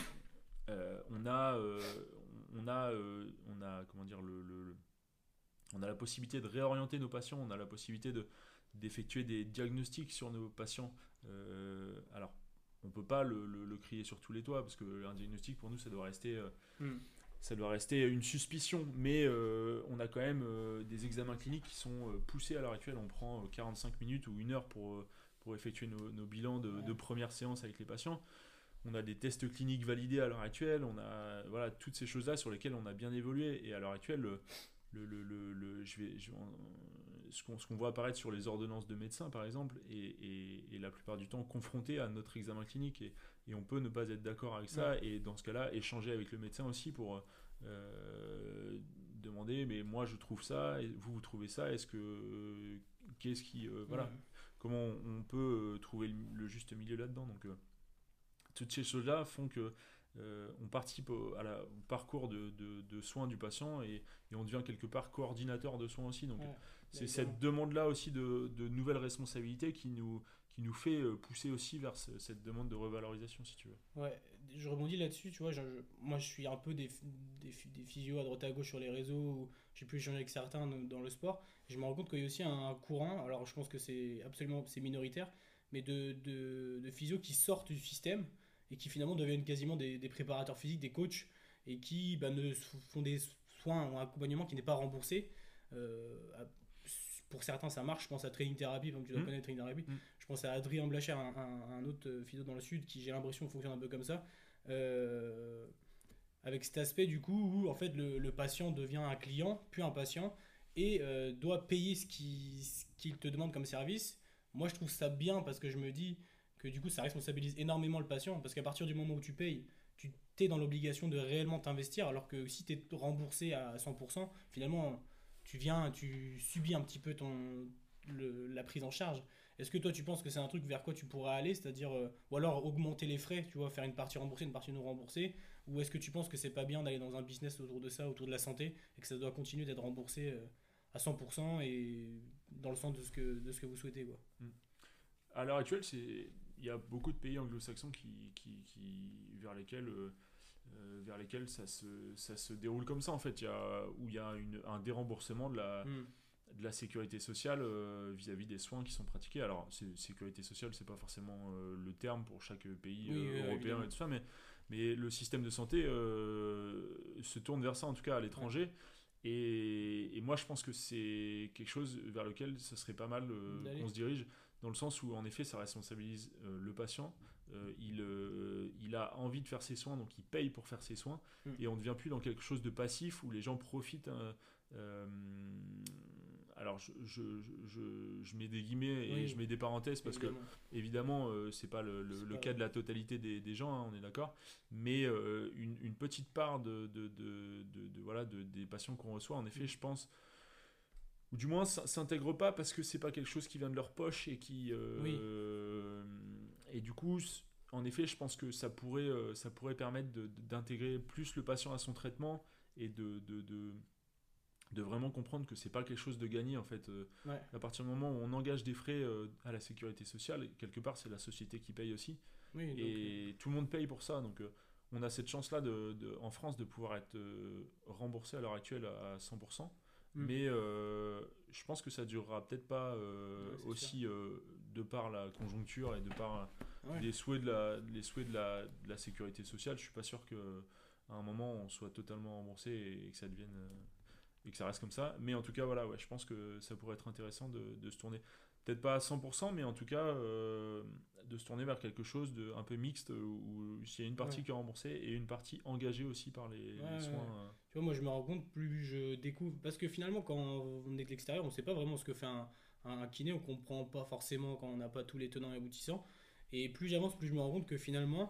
euh, on a, euh, on a, euh, on a, comment dire, le, le- le- on a la possibilité de réorienter nos patients, on a la possibilité de, d'effectuer des diagnostics sur nos patients. Euh, alors, on peut pas le, le- le crier sur tous les toits, parce qu'un diagnostic pour nous, ça doit rester, euh, Mm. ça doit rester une suspicion, mais euh, on a quand même euh, des examens cliniques qui sont euh, poussés à l'heure actuelle. On prend euh, quarante-cinq minutes ou une heure pour, euh, pour effectuer nos, nos bilans de, Ouais. de première séance avec les patients. On a des tests cliniques validés à l'heure actuelle. On a voilà, toutes ces choses-là sur lesquelles on a bien évolué. Et à l'heure actuelle, le, le, le, le- le- je vais, je- ce qu'on ce qu'on voit apparaître sur les ordonnances de médecins, par exemple, est, est- est la plupart du temps confronté à notre examen clinique. Et, et on peut ne pas être d'accord avec ça. Ouais. Et dans ce cas-là, échanger avec le médecin aussi pour euh, demander, mais moi je trouve ça, et vous vous trouvez ça, est-ce que qu'est-ce qui euh, voilà, Mm. comment on peut euh, trouver le, le juste milieu là-dedans. Donc euh, toutes ces choses-là font que euh, on participe au, à la- au parcours de, de- de soins du patient, et, et on devient quelque part coordinateur de soins aussi. Donc Ouais. c'est Bah, cette évidemment. demande-là aussi de, de nouvelles responsabilités qui nous, qui nous fait euh, pousser aussi vers ce- cette demande de revalorisation, si tu veux. Ouais, je rebondis là-dessus, tu vois, je- je- moi je suis un peu des, des, des physios à droite à gauche sur les réseaux, où j'ai pu échanger avec certains dans, dans le sport, et je me rends compte qu'il y a aussi un, courant, alors je pense que c'est absolument, c'est minoritaire, mais de, de, de physios qui sortent du système, et qui finalement deviennent quasiment des, des préparateurs physiques, des coachs, et qui bah, ne s- font des soins ou un accompagnement qui n'est pas remboursé, euh, à- pour certains ça marche, je pense à Training Therapy, comme tu dois Mmh. connaître Training Therapy, Mmh. je pense à Adrien Blacher, un, un, un autre euh, physio dans le sud qui j'ai l'impression fonctionne un peu comme ça. Euh, avec cet aspect du coup où en fait le, le patient devient un client, puis un patient, et euh, doit payer ce qu'il ce qu'il te demande comme service. Moi je trouve ça bien parce que je me dis que du coup ça responsabilise énormément le patient, parce qu'à partir du moment où tu payes, tu es dans l'obligation de réellement t'investir, alors que si tu es remboursé à cent pour cent, finalement tu viens, tu subis un petit peu ton, le- la prise en charge. Est-ce que toi tu penses que c'est un truc vers quoi tu pourrais aller, c'est-à-dire, euh, ou alors augmenter les frais, tu vois, faire une partie remboursée, une partie non remboursée, ou est-ce que tu penses que c'est pas bien d'aller dans un business autour de ça, autour de la santé, et que ça doit continuer d'être remboursé euh, à cent pour cent et dans le sens de ce que, de ce que vous souhaitez, quoi. Mmh. À l'heure actuelle, c'est il y a beaucoup de pays anglo-saxons qui, qui, qui vers lesquels euh, euh, vers lesquels ça se, ça se déroule comme ça en fait. Il y a, où il y a une, un déremboursement de la, Hmm. de la sécurité sociale euh, vis-à-vis des soins qui sont pratiqués. Alors, c'est- sécurité sociale, c'est pas forcément euh, le terme pour chaque pays Oui, euh, oui, européen évidemment. et tout ça, mais, mais le système de santé euh, se tourne vers ça, en tout cas à l'étranger. Et, et moi, je pense que c'est quelque chose vers lequel ce serait pas mal euh, D'aller. qu'on se dirige, dans le sens où, en effet, ça responsabilise euh, le patient. Euh, il, euh, il a envie de faire ses soins, donc il paye pour faire ses soins, Hmm. et on ne devient plus dans quelque chose de passif où les gens profitent. hein, euh, alors, je, je, je, je mets des guillemets et Oui, je mets des parenthèses parce que, évidemment. évidemment, euh, c'est pas le, le- C'est le pas- cas de la totalité des, des gens, hein, on est d'accord, mais euh, une, une petite part de, de, de, de- de- voilà, de- des patients qu'on reçoit, en effet, je pense, ou du moins s- s'intègrent pas parce que c'est pas quelque chose qui vient de leur poche et qui Oui. euh, et du coup s- en effet je pense que ça pourrait euh, ça pourrait permettre de- de- d'intégrer plus le patient à son traitement et de, de, de, de vraiment comprendre que c'est pas quelque chose de gagné en fait. Euh, Ouais. à partir du moment où on engage des frais euh, à la sécurité sociale, quelque part c'est la société qui paye aussi Oui, donc, euh, et tout le monde paye pour ça, donc euh, on a cette chance là de, de- en France de pouvoir être euh, remboursé à l'heure actuelle à cent pour cent, hmm. mais euh, je pense que ça durera peut-être pas euh, Ouais, c'est aussi euh, de par la conjoncture et de par Ouais. les souhaits de la, les souhaits de la, de la sécurité sociale. Je suis pas sûr que à un moment on soit totalement remboursé et, et que ça devienne euh, et que ça reste comme ça. Mais en tout cas, voilà, ouais, je pense que ça pourrait être intéressant de, de se tourner, peut-être pas à cent pour cent, mais en tout cas euh, de se tourner vers quelque chose de un peu mixte où, où s'il y a une partie Ouais. qui est remboursée et une partie engagée aussi par les, Ouais, les ouais, soins. ouais. euh. Tu vois, moi je me rends compte, plus je découvre. Parce que finalement, quand on est de l'extérieur, on sait pas vraiment ce que fait un, un, un kiné, on comprend pas forcément quand on n'a pas tous les tenants et aboutissants. Et plus j'avance, plus je me rends compte que finalement,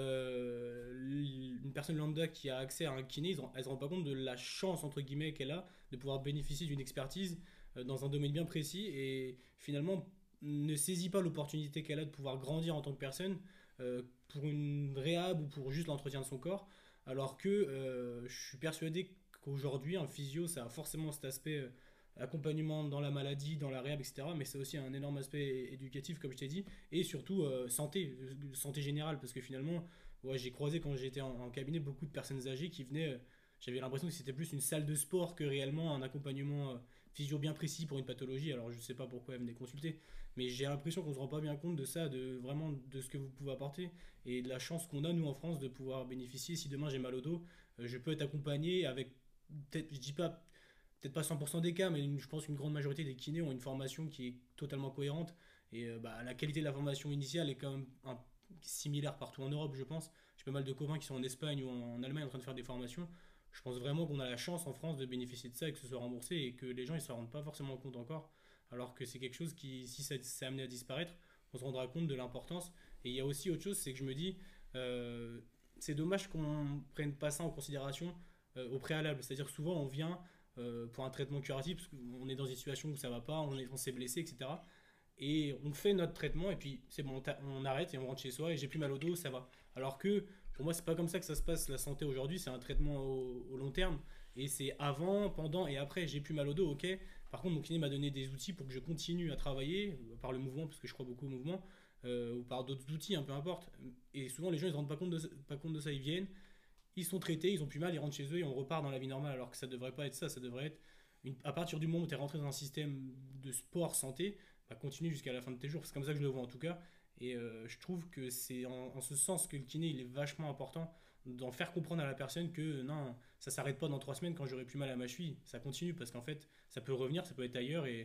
euh, une personne lambda qui a accès à un kiné, elle ne se rend pas compte de la chance, entre guillemets, qu'elle a de pouvoir bénéficier d'une expertise euh, dans un domaine bien précis et finalement ne saisit pas l'opportunité qu'elle a de pouvoir grandir en tant que personne euh, pour une réhab ou pour juste l'entretien de son corps. Alors que euh, je suis persuadé qu'aujourd'hui, un physio, ça a forcément cet aspect euh, accompagnement dans la maladie, dans la réhab, et cetera. Mais c'est aussi un énorme aspect éducatif, comme je t'ai dit, et surtout euh, santé, euh, santé générale, parce que finalement, ouais, j'ai croisé quand j'étais en, en cabinet beaucoup de personnes âgées qui venaient. euh, J'avais l'impression que c'était plus une salle de sport que réellement un accompagnement euh, physio bien précis pour une pathologie. Alors je sais pas pourquoi elles venaient consulter, mais j'ai l'impression qu'on se rend pas bien compte de ça, de vraiment de ce que vous pouvez apporter et de la chance qu'on a nous en France de pouvoir bénéficier. Si demain j'ai mal au dos, euh, je peux être accompagné avec peut-être, je dis pas peut-être pas cent pour cent des cas, mais une- je pense qu'une grande majorité des kinés ont une formation qui est totalement cohérente. Et euh, bah, la qualité de la formation initiale est quand même un- similaire partout en Europe, je pense. J'ai pas mal de copains qui sont en Espagne ou en, en Allemagne en train de faire des formations. Je pense vraiment qu'on a la chance en France de bénéficier de ça et que ce soit remboursé et que les gens ils se rendent pas forcément compte encore. Alors que c'est quelque chose qui, si ça s'est amené à disparaître, on se rendra compte de l'importance. Et il y a aussi autre chose, c'est que je me dis, euh, c'est dommage qu'on prenne pas ça en considération euh, au préalable. C'est-à-dire que souvent on vient euh, pour un traitement curatif, parce qu'on est dans une situation où ça va pas, on est- on s'est blessé, et cetera. Et on fait notre traitement, et puis c'est bon, on, ta- on arrête et on rentre chez soi, et j'ai plus mal au dos, ça va. Alors que pour moi, c'est pas comme ça que ça se passe la santé aujourd'hui, c'est un traitement au, au long terme, et c'est avant, pendant et après. J'ai plus mal au dos, ok. Par contre, mon kiné m'a donné des outils pour que je continue à travailler, euh, par le mouvement, parce que je crois beaucoup au mouvement, euh, ou par d'autres outils, hein, peu importe. Et souvent, les gens ils se rendent pas compte de, ça- pas compte de ça, ils viennent, ils sont traités, ils ont plus mal, ils rentrent chez eux et on repart dans la vie normale. Alors que ça devrait pas être ça, ça devrait être une- à partir du moment où tu es rentré dans un système de sport santé, bah, continue jusqu'à la fin de tes jours. C'est comme ça que je le vois en tout cas. Et euh, je trouve que c'est en, en ce sens que le kiné il est vachement important d'en faire comprendre à la personne que non, ça s'arrête pas dans trois semaines quand j'aurai plus mal à ma cheville. Ça continue parce qu'en fait, ça peut revenir, ça peut être ailleurs et,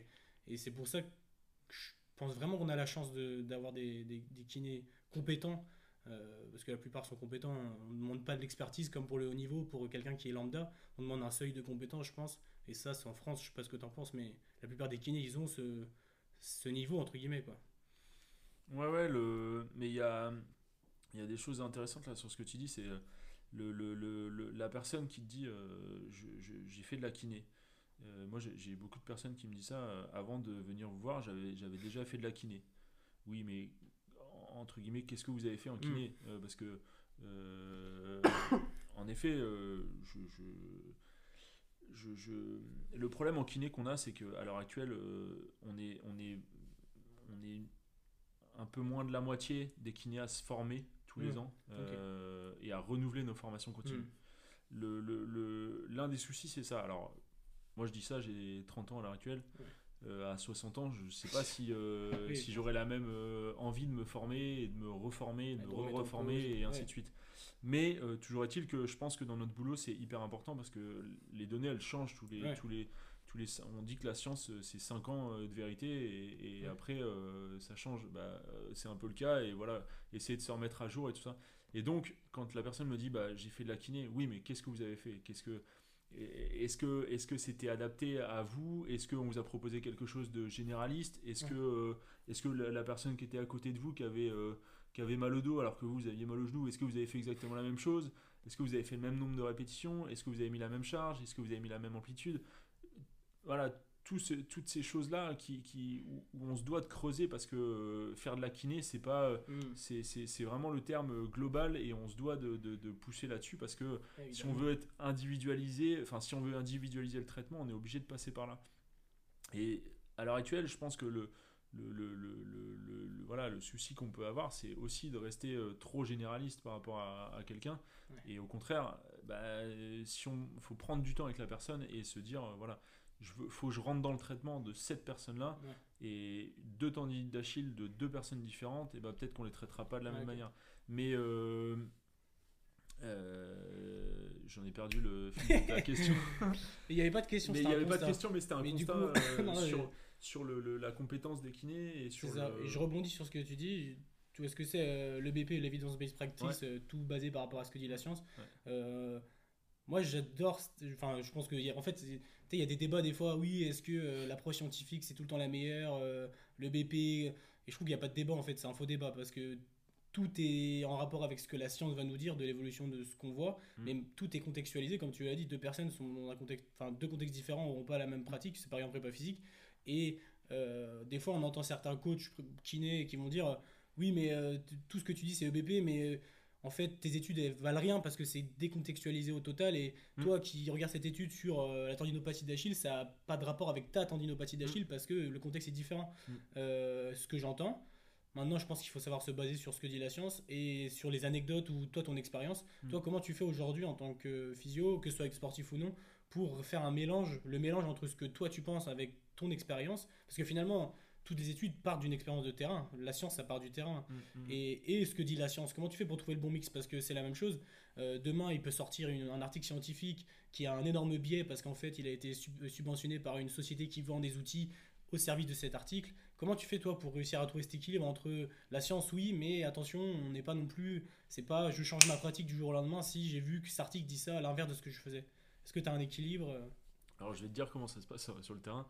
Et c'est pour ça que je pense vraiment qu'on a la chance de- d'avoir des, des, des kinés compétents. Euh, parce que la plupart sont compétents. On ne demande pas de l'expertise comme pour le haut niveau, pour quelqu'un qui est lambda. On demande un seuil de compétence, je pense. Et ça, c'est en France, je sais pas ce que tu en penses, mais la plupart des kinés, ils ont ce, ce niveau, entre guillemets, quoi. Ouais, ouais, le... mais il y a, il y a des choses intéressantes là sur ce que tu dis. C'est euh, le, le- le- le- la personne qui te dit euh, je- je- j'ai fait de la kiné. Euh, moi, j'ai j'ai beaucoup de personnes qui me disent ça. Euh, avant de venir vous voir, j'avais j'avais déjà fait de la kiné. Oui, mais en- entre guillemets, qu'est-ce que vous avez fait en Hmm. kiné? Euh, Parce que, euh, en effet, euh, je, je- je- je- le problème en kiné qu'on a, c'est qu'à l'heure actuelle, euh, on est, on est, on est un peu moins de la moitié des kinés à se former tous les Hmm. ans Ok. euh, et à renouveler nos formations Hmm. continues. Le, le- le- l'un des soucis, c'est ça. Alors, moi, je dis ça, j'ai trente ans à l'heure actuelle. Ouais. Euh, à soixante ans, je ne sais pas si, euh, Oui, si j'aurais la même euh, envie de me former et de me reformer, de ouais, me de remettre en reformer cause. et ainsi Ouais. de suite. Mais euh, toujours est-il que je pense que dans notre boulot, c'est hyper important parce que les données, elles changent tous les, Ouais. tous les, tous les, on dit que la science, euh, c'est cinq ans euh, de vérité et, et Ouais. après, euh, ça change. Bah, euh, c'est un peu le cas et voilà, essayer de se remettre à jour et tout ça. Et donc, quand la personne me dit, bah, j'ai fait de la kiné, oui, mais qu'est-ce que vous avez fait? Qu'est-ce que, est-ce que est-ce que c'était adapté à vous? Est-ce qu'on vous a proposé quelque chose de généraliste? Est-ce Ouais. que, euh, est-ce que la, la personne qui était à côté de vous, qui avait, euh, qui avait mal au dos alors que vous, vous aviez mal au genou, est-ce que vous avez fait exactement la même chose? Est-ce que vous avez fait le même nombre de répétitions? Est-ce que vous avez mis la même charge? Est-ce que vous avez mis la même amplitude? Voilà, tout ce- toutes ces choses-là qui, qui, où, où on se doit de creuser parce que euh, faire de la kiné, c'est pas, euh, Hmm. c'est, c'est, c'est vraiment le terme global et on se doit de, de, de pousser là-dessus parce que si on Évidemment. veut être individualisé, enfin si on veut individualiser le traitement, on est obligé de passer par là. Et à l'heure actuelle, je pense que le, le, le, le, le- le- le- voilà, le souci qu'on peut avoir, c'est aussi de rester euh, trop généraliste par rapport à, à quelqu'un. Ouais. Et au contraire, bah, si on faut prendre du temps avec la personne et se dire, euh, voilà, il faut que je rentre dans le traitement de cette personne-là. Ouais. Et deux tendinites d'Achille de deux personnes différentes, et bah, peut-être qu'on les traitera pas de la Ouais, même ok. manière. Mais euh, euh, j'en ai perdu le fil de ta question. Il n'y avait pas de question, Mais il c'était n'y un avait pas de constat. question, mais c'était un Mais du constat coup, euh, non, sur, euh, sur le, le- la compétence des kinés et sur c'est ça. le... Et je rebondis sur ce que tu dis. Tu vois ce que c'est euh, l'E B P, l'Evidence-Based Practice, euh, tout basé par rapport à ce que dit la science. Ouais. Euh, Moi, j'adore. cette- Enfin, je pense que, y a- en fait, c'est- tu sais, il y a des débats des fois. Oui, est-ce que euh, l'approche scientifique c'est tout le temps la meilleure, euh, le B P. Et je trouve qu'il n'y a pas de débat en fait. C'est un faux débat parce que tout est en rapport avec ce que la science va nous dire de l'évolution de ce qu'on voit, Mm. mais tout est contextualisé, comme tu l'as dit. Deux personnes sont dans un contexte, enfin, deux contextes différents n'auront pas la même pratique. C'est pareil en prépa physique. Et euh, des fois, on entend certains coachs kinés qui vont dire, euh, oui, mais euh, t- tout ce que tu dis c'est E B P, mais euh, en fait, tes études elles valent rien parce que c'est décontextualisé au total. Et Mm. toi qui regardes cette étude sur euh, la tendinopathie d'Achille, ça n'a pas de rapport avec ta tendinopathie d'Achille parce que le contexte est différent. Mm. Euh, ce que j'entends. Maintenant, je pense qu'il faut savoir se baser sur ce que dit la science et sur les anecdotes ou toi, ton expérience. Mm. Toi, comment tu fais aujourd'hui en tant que physio, que ce soit sportif ou non, pour faire un mélange, le mélange entre ce que toi tu penses avec ton expérience? Parce que finalement, toutes les études partent d'une expérience de terrain. La science, ça part du terrain. Mm, mm. Et, et ce que dit la science. Comment tu fais pour trouver le bon mix? Parce que c'est la même chose. Euh, demain, il peut sortir une- un article scientifique qui a un énorme biais parce qu'en fait, il a été sub- subventionné par une société qui vend des outils au service de cet article. Comment tu fais toi pour réussir à trouver cet équilibre entre la science, oui, mais attention, on n'est pas non plus. C'est pas je change ma pratique du jour au lendemain si j'ai vu que cet article dit ça à l'inverse de ce que je faisais. Est-ce que tu as un équilibre? Alors je vais te dire comment ça se passe euh, sur le terrain.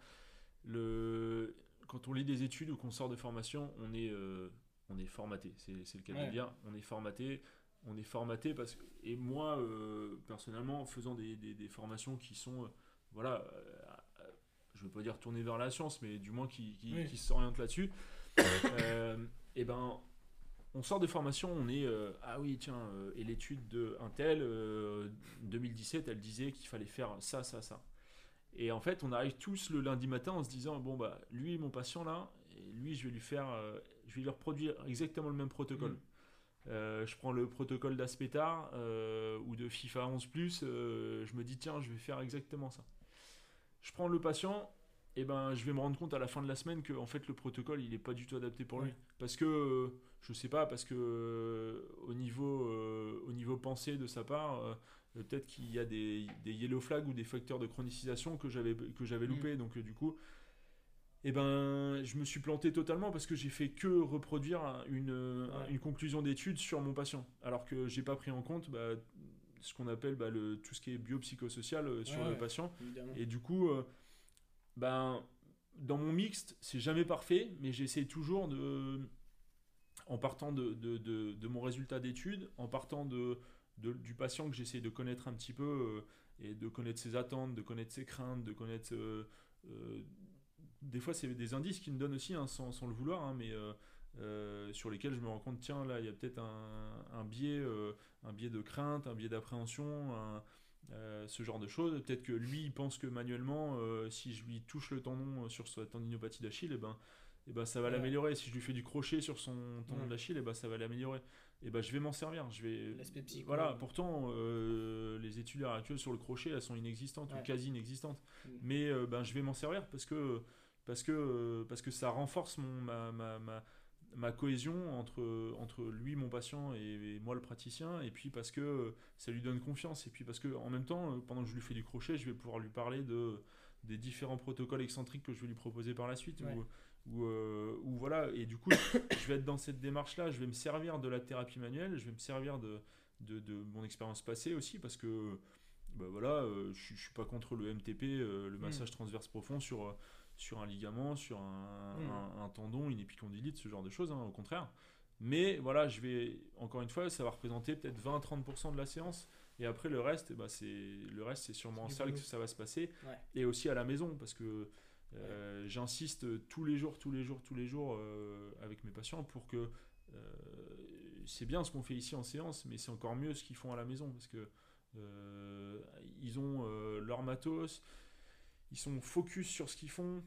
Le... Quand on lit des études ou qu'on sort de formation, on est, euh, on est formaté. C'est, c'est le cas de Ouais. le dire. On est formaté. On est formaté parce que. Et moi, euh, personnellement, en faisant des, des, des formations qui sont. euh, voilà. euh, je ne veux pas dire tournées vers la science, mais du moins qui, qui, Oui. qui s'orientent là-dessus. euh, et ben. On sort de formation, on est euh, ah oui tiens euh, et l'étude de un tel euh, deux mille dix-sept elle disait qu'il fallait faire ça ça ça et en fait on arrive tous le lundi matin en se disant bon bah lui mon patient là et lui je vais lui faire euh, je vais lui reproduire exactement le même protocole. Mm. Euh, je prends le protocole d'Aspetar euh, ou de FIFA onze plus, euh, je me dis tiens je vais faire exactement ça. Je prends le patient, et ben je vais me rendre compte à la fin de la semaine que en fait le protocole il est pas du tout adapté pour lui. Ouais. Parce que euh, je sais pas, parce que euh, au niveau euh, au niveau pensée de sa part, euh, peut-être qu'il y a des, des yellow flags ou des facteurs de chronicisation que j'avais que j'avais Mm. loupé. Donc euh, du coup, Et ben, je me suis planté totalement parce que j'ai fait que reproduire une, Ouais. une conclusion d'étude sur mon patient. Alors que j'ai pas pris en compte bah, ce qu'on appelle bah, le, tout ce qui est biopsychosocial euh, sur Ouais, le ouais, patient. évidemment. Et du coup, euh, ben, dans mon mixte, c'est jamais parfait, mais j'essaie toujours de, en partant de, de, de, de mon résultat d'étude, en partant de, de- du patient que j'essaie de connaître un petit peu euh, et de connaître ses attentes, de connaître ses craintes, de connaître. Euh, euh, des fois, c'est des indices qui me donnent aussi, hein, sans, sans le vouloir, hein, mais euh, euh, sur lesquels je me rends compte, tiens, là, il y a peut-être un, un biais, euh, un biais de crainte, un biais d'appréhension, un- euh, ce genre de choses. Peut-être que lui, il pense que manuellement, euh, si je lui touche le tendon sur sa tendinopathie d'Achille, eh ben, eh ben, ça va Ouais. l'améliorer. Si je lui fais du crochet sur son tendon Ouais. d'Achille, eh ben, ça va l'améliorer. Et ben, je vais m'en servir. Je vais... L'aspect psycho. Voilà, pourtant, euh, les études à l'heure actuelle sur le crochet, elles sont inexistantes ou Ouais. quasi inexistantes. Mm. Mais euh, ben, je vais m'en servir parce que, parce que, euh, parce que ça renforce mon, ma, ma, ma, ma cohésion entre, entre lui, mon patient, et, et moi, le praticien. Et puis parce que ça lui donne confiance. Et puis parce que en même temps, euh, pendant que je lui fais du crochet, je vais pouvoir lui parler de, des différents protocoles excentriques que je vais lui proposer par la suite. Ouais. Ou, ou, euh, ou voilà, et du coup, je vais être dans cette démarche-là, je vais me servir de la thérapie manuelle, je vais me servir de, de, de mon expérience passée aussi, parce que bah voilà, euh, je, je suis pas contre le M T P, euh, le massage Mm. transverse profond sur, euh, sur un ligament, sur un, Mm. un, un tendon, une épicondylite, ce genre de choses, hein, au contraire. Mais voilà, je vais, encore une fois, ça va représenter peut-être vingt à trente pour cent de la séance. Et après, le reste, eh ben, c'est, le reste, c'est sûrement en Du salle boulot. que ça va se passer. Ouais. Et aussi à la maison, parce que euh, j'insiste tous les jours, tous les jours, tous les jours euh, avec mes patients pour que euh, c'est bien ce qu'on fait ici en séance, mais c'est encore mieux ce qu'ils font à la maison parce que euh, ils ont euh, leur matos, ils sont focus sur ce qu'ils font,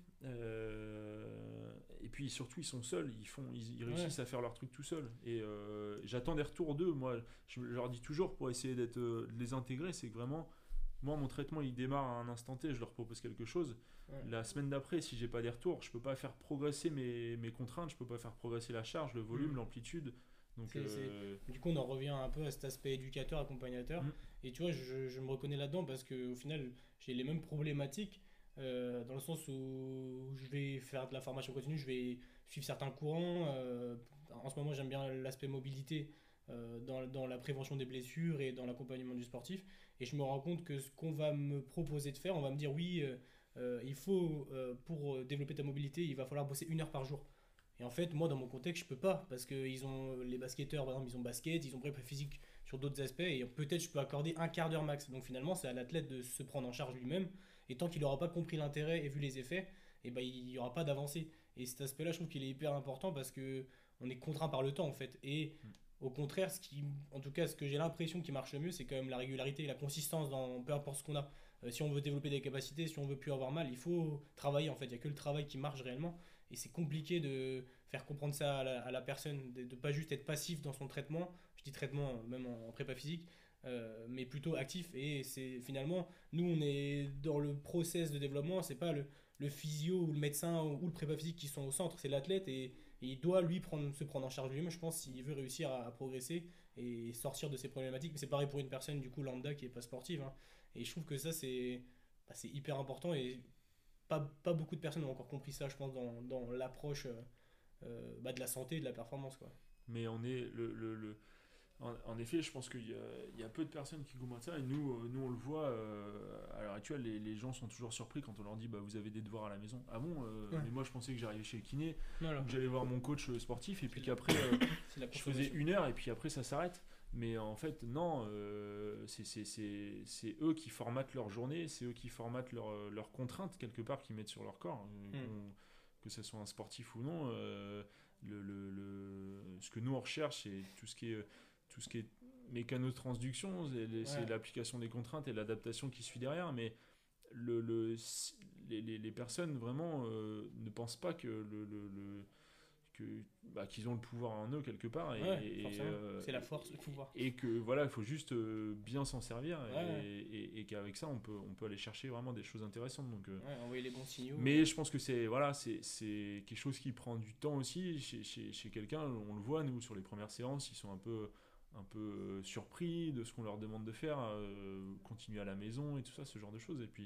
euh, et puis surtout ils sont seuls, ils font, ils, ils réussissent Ouais. à faire leur truc tout seuls. Et euh, j'attends des retours d'eux. Moi, je, je leur dis toujours pour essayer d'être, euh, de les intégrer, c'est que vraiment, moi mon traitement il démarre à un instant T, je leur propose quelque chose. Ouais. La semaine d'après, si j'ai pas des retours, je peux pas faire progresser mes, mes contraintes, je peux pas faire progresser la charge, le volume, Mm. l'amplitude. Donc, C'est- euh, Du coup, on en revient un peu à cet aspect éducateur, accompagnateur. Mm. Et tu vois, je, je me reconnais là-dedans parce qu'au final, j'ai les mêmes problématiques euh, dans le sens où je vais faire de la formation continue, je vais suivre certains courants. euh, en ce moment, j'aime bien l'aspect mobilité euh, dans, dans la prévention des blessures et dans l'accompagnement du sportif. Et je me rends compte que ce qu'on va me proposer de faire, on va me dire oui, euh, euh, il faut, euh, pour développer ta mobilité, il va falloir bosser une heure par jour. Et en fait, moi, dans mon contexte, je peux pas parce que ils ont les basketteurs, par exemple, ils ont basket, ils ont prépa physique sur d'autres aspects et peut-être je peux accorder un quart d'heure max. Donc finalement, c'est à l'athlète de se prendre en charge lui-même. Et tant qu'il n'aura pas compris l'intérêt et vu les effets, et ben il n'y aura pas d'avancée. Et cet aspect-là, je trouve qu'il est hyper important parce que on est contraint par le temps en fait. Et au contraire, ce qui, en tout cas, ce que j'ai l'impression qui marche le mieux, c'est quand même la régularité et la consistance dans peu importe ce qu'on a. Euh, si on veut développer des capacités, si on veut plus avoir mal, il faut travailler en fait. Il n'y a que le travail qui marche réellement. Et c'est compliqué de faire comprendre ça à la, à la personne, de ne pas juste être passif dans son traitement. Je dis traitement même en, en prépa physique, euh, mais plutôt actif. Et c'est finalement, nous, on est dans le process de développement. C'est pas le, le physio ou le médecin ou, ou le prépa physique qui sont au centre, c'est l'athlète et, et il doit lui prendre, se prendre en charge lui-même, je pense, s'il veut réussir à, à progresser et sortir de ses problématiques. Mais c'est pareil pour une personne du coup lambda qui est pas sportive, hein. Et je trouve que ça c'est bah, c'est hyper important et pas, pas beaucoup de personnes ont encore compris ça, je pense, dans, dans l'approche euh, euh, bah, de la santé et de la performance, quoi. mais on est le, le, le- en, en effet, je pense qu'il y a, il y a peu de personnes qui commentent ça. Et nous, euh, nous on le voit euh, à l'heure actuelle, les, les gens sont toujours surpris quand on leur dit bah, vous avez des devoirs à la maison. Ah bon euh, Ouais. Mais moi, je pensais que j'arrivais chez le kiné, Voilà. que j'allais voir mon coach euh, sportif, et puis C'est qu'après, euh, C'est la je faisais consommation. une heure, et puis après, ça s'arrête. Mais en fait, non, euh, c'est c'est- c'est- c'est eux qui formatent leur journée, c'est eux qui formatent leurs leurs contraintes, quelque part, qu'ils mettent sur leur corps. euh, Mm. qu'on- que ce soit un sportif ou non. euh, le, le- le- ce que nous, on recherche, c'est tout ce qui est, tout ce qui est mécanotransduction, c'est les- c'est Ouais. l'application des contraintes et l'adaptation qui suit derrière. Mais le, le- si- les, les- les personnes, vraiment, euh, ne pensent pas que le, le- le- que, bah, qu'ils ont le pouvoir en eux quelque part et, Ouais, et, forcément. euh, C'est la force, le pouvoir. et que voilà il faut juste euh, bien s'en servir et, Ouais. et- et qu'avec ça on peut, on peut aller chercher vraiment des choses intéressantes donc, euh, Ouais, envoyer les bons signaux. mais je pense que c'est voilà c'est, c'est quelque chose qui prend du temps aussi chez, chez, chez quelqu'un. On le voit nous sur les premières séances, ils sont un peu un peu euh, surpris de ce qu'on leur demande de faire, euh, continuer à la maison et tout ça, ce genre de choses. Et puis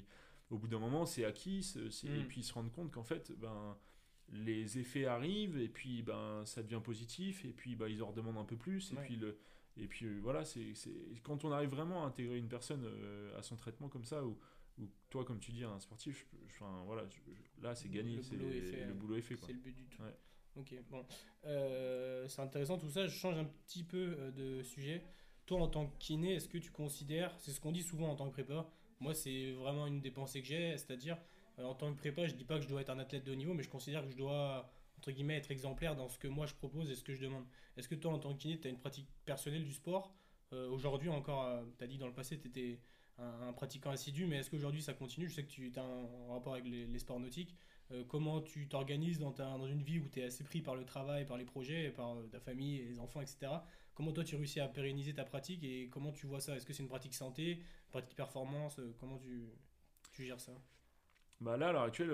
au bout d'un moment, c'est acquis, c'est, c'est- Mm. et puis ils se rendent compte qu'en fait, ben, les effets arrivent, et puis ben, ça devient positif, et puis ben, ils en redemandent un peu plus, et Ouais. puis, le, et puis euh, voilà, c'est, c'est, quand on arrive vraiment à intégrer une personne euh, à son traitement comme ça, ou, ou toi, comme tu dis, un sportif, je- je- enfin, voilà, je- je- là, c'est gagné, Le c'est, boulot est fait, le euh, boulot est fait, quoi. C'est le but du tout. Ouais. Ok, bon. Euh, c'est intéressant tout ça. Je change un petit peu euh, de sujet. Toi, en tant que kiné, est-ce que tu considères, c'est ce qu'on dit souvent en tant que prépa, moi, c'est vraiment une des pensées que j'ai, c'est-à-dire, euh, en tant que prépa, je dis pas que je dois être un athlète de haut niveau, mais je considère que je dois, entre guillemets, être exemplaire dans ce que moi je propose et ce que je demande. Est-ce que toi, en tant que kiné, tu as une pratique personnelle du sport? Euh, aujourd'hui, encore, tu as dit dans le passé, tu étais un, un pratiquant assidu, mais est-ce qu'aujourd'hui ça continue? Je sais que tu as un rapport avec les, les sports nautiques. Euh, comment tu t'organises dans, ta, dans une vie où tu es assez pris par le travail, par les projets, par euh, ta famille, les enfants, et cetera. Comment toi tu réussis à pérenniser ta pratique et comment tu vois ça? Est-ce que c'est une pratique santé, une pratique performance? euh, Comment tu, tu gères ça? Bah là, à l'heure actuelle,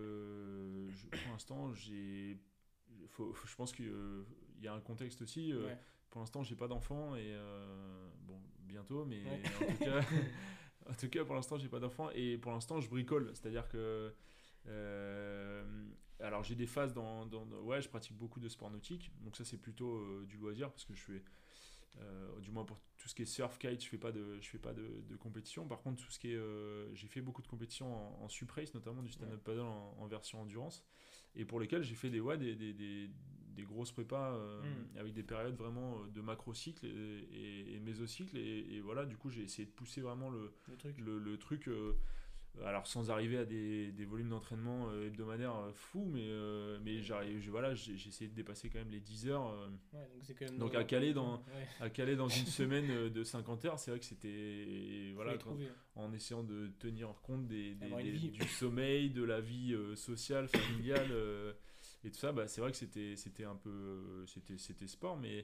euh, je- pour l'instant, j'ai. Faut, faut- je pense qu'il y a un contexte aussi. euh, Ouais, pour l'instant, j'ai pas d'enfant et euh, bon, bientôt, mais ouais. en tout cas, en tout cas, pour l'instant, j'ai pas d'enfant et pour l'instant, je bricole. C'est-à-dire que, euh, alors, j'ai des phases dans, dans- dans- ouais, je pratique beaucoup de sports nautiques. Donc ça, c'est plutôt euh, du loisir parce que je fais, euh, du moins pour tout ce qui est surf, kite, je fais pas de, je fais pas de, de compétition. Par contre, tout ce qui est, euh, j'ai fait beaucoup de compétitions en, en sup race, notamment du stand-up paddle en, en version endurance, et pour lesquelles j'ai fait des, ouais, des, des, des, des grosses prépas euh, Hmm, avec des périodes vraiment euh, de macrocycle et, et, et mésocycle. Et, et voilà, du coup, j'ai essayé de pousser vraiment le, le truc. le, le truc. euh, alors sans arriver à des, des volumes d'entraînement euh, hebdomadaires euh, fous, mais, euh, mais j'arrive, je- voilà, j'ai j'ai essayé de dépasser quand même les dix heures. euh, Ouais, donc c'est quand même donc dans à un caler premier temps. dans, Ouais, à caler dans une semaine euh, de cinquante heures, c'est vrai que c'était, faut voilà, les quand- trouver. en essayant de tenir compte des, des- Avoir une des- vie. du sommeil, de la vie euh, sociale, familiale euh, et tout ça, bah, c'est vrai que c'était, c'était un peu, euh, c'était, c'était sport, mais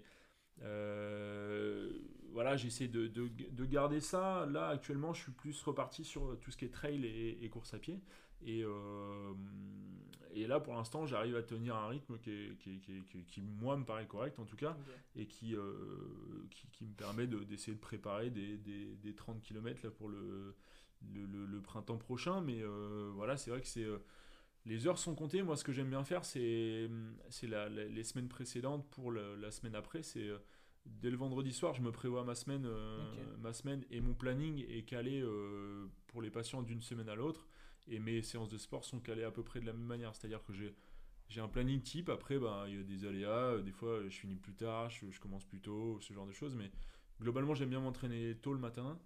euh, voilà, j'essaie de, de, de garder ça. Là, actuellement, je suis plus reparti sur tout ce qui est trail et, et course à pied. Et, euh, et là, pour l'instant, j'arrive à tenir un rythme qui, est- qui, est- qui, est- qui, qui, moi, me paraît correct, en tout cas, Ok. et qui, euh, qui, qui me permet de- d'essayer de préparer des, des, des trente kilomètres là, pour le, le, le- le printemps prochain. Mais euh, voilà, c'est vrai que c'est... euh, les heures sont comptées. Moi, ce que j'aime bien faire, c'est c'est la- la- les semaines précédentes pour le- la semaine après. C'est euh, dès le vendredi soir, je me prévois ma semaine, euh, Ok. ma semaine et mon planning est calé euh, pour les patients d'une semaine à l'autre. Et mes séances de sport sont calées à peu près de la même manière. C'est-à-dire que j'ai j'ai un planning type. Après, ben, il y a des aléas. Des fois, je finis plus tard, je, je commence plus tôt, ce genre de choses. Mais globalement, j'aime bien m'entraîner tôt le matin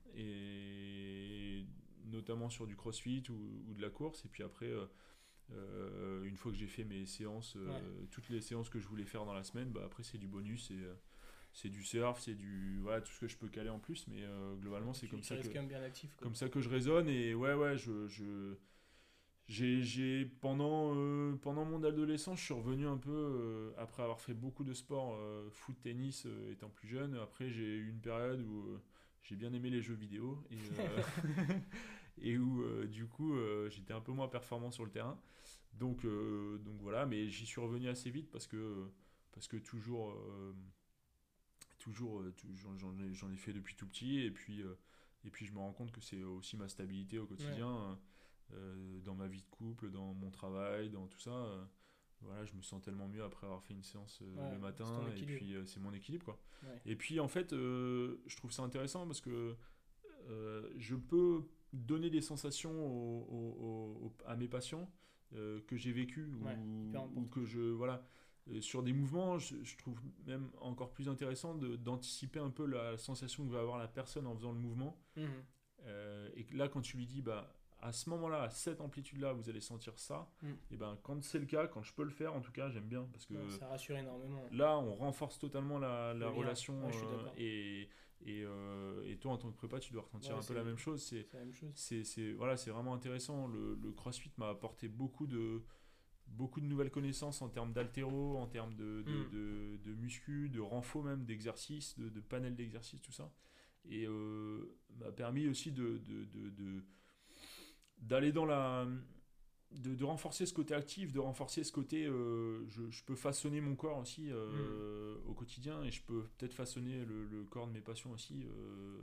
et notamment sur du crossfit ou, ou de la course. Et puis après. euh, euh, une fois que j'ai fait mes séances, euh, Ouais. toutes les séances que je voulais faire dans la semaine, bah après c'est du bonus, c'est euh, c'est du surf, c'est du voilà tout ce que je peux caler en plus, mais euh, globalement c'est Tu, comme tu ça que restes quand même bien actif, quoi. comme ça que je raisonne et ouais ouais je, je j'ai j'ai pendant euh, pendant mon adolescence je suis revenu un peu euh, après avoir fait beaucoup de sport euh, foot tennis euh, étant plus jeune. Après j'ai eu une période où euh, j'ai bien aimé les jeux vidéo et euh, et où euh, du coup euh, j'étais un peu moins performant sur le terrain. Donc, euh, donc voilà, mais j'y suis revenu assez vite parce que, parce que toujours, euh, toujours, euh, tou- j'en j'en ai, j'en ai fait depuis tout petit et puis, euh, et puis je me rends compte que c'est aussi ma stabilité au Ouais. quotidien, euh, dans ma vie de couple, dans mon travail, dans tout ça. euh, voilà, je me sens tellement mieux après avoir fait une séance euh, Ouais, le c'est ton matin et équilibre. puis euh, c'est mon équilibre quoi. Ouais. Et puis en fait, euh, je trouve ça intéressant parce que euh, je peux donner des sensations au- au- au- à mes patients euh, que j'ai vécu Ouais, ou, hyper ou important. que je voilà euh, sur des mouvements je, je trouve même encore plus intéressant de- d'anticiper un peu la sensation que va avoir la personne en faisant le mouvement. Mhm. Euh, et que là quand tu lui dis bah à ce moment-là à cette amplitude là vous allez sentir ça, Mhm. et ben quand c'est le cas, quand je peux le faire en tout cas j'aime bien parce que Ouais, ça rassure énormément. là, on renforce totalement la, Le la lien. relation Ouais, je suis euh, d'accord. et, et, euh, et toi, en tant que prépa, tu dois ressentir Ouais, un peu la c'est même chose. C'est, c'est la même chose. c'est, c'est, voilà, c'est vraiment intéressant. Le, le CrossFit m'a apporté beaucoup de, beaucoup de nouvelles connaissances en termes d'haltéro, en termes de, de, Mhm. de, de muscu, de renfort même, d'exercices, de, de panel d'exercices, tout ça. Et euh, m'a permis aussi de, de, de, de- d'aller dans la de, de renforcer ce côté actif, de renforcer ce côté euh, je, je peux façonner mon corps aussi euh, au quotidien et je peux peut-être façonner le, le corps de mes patients aussi euh,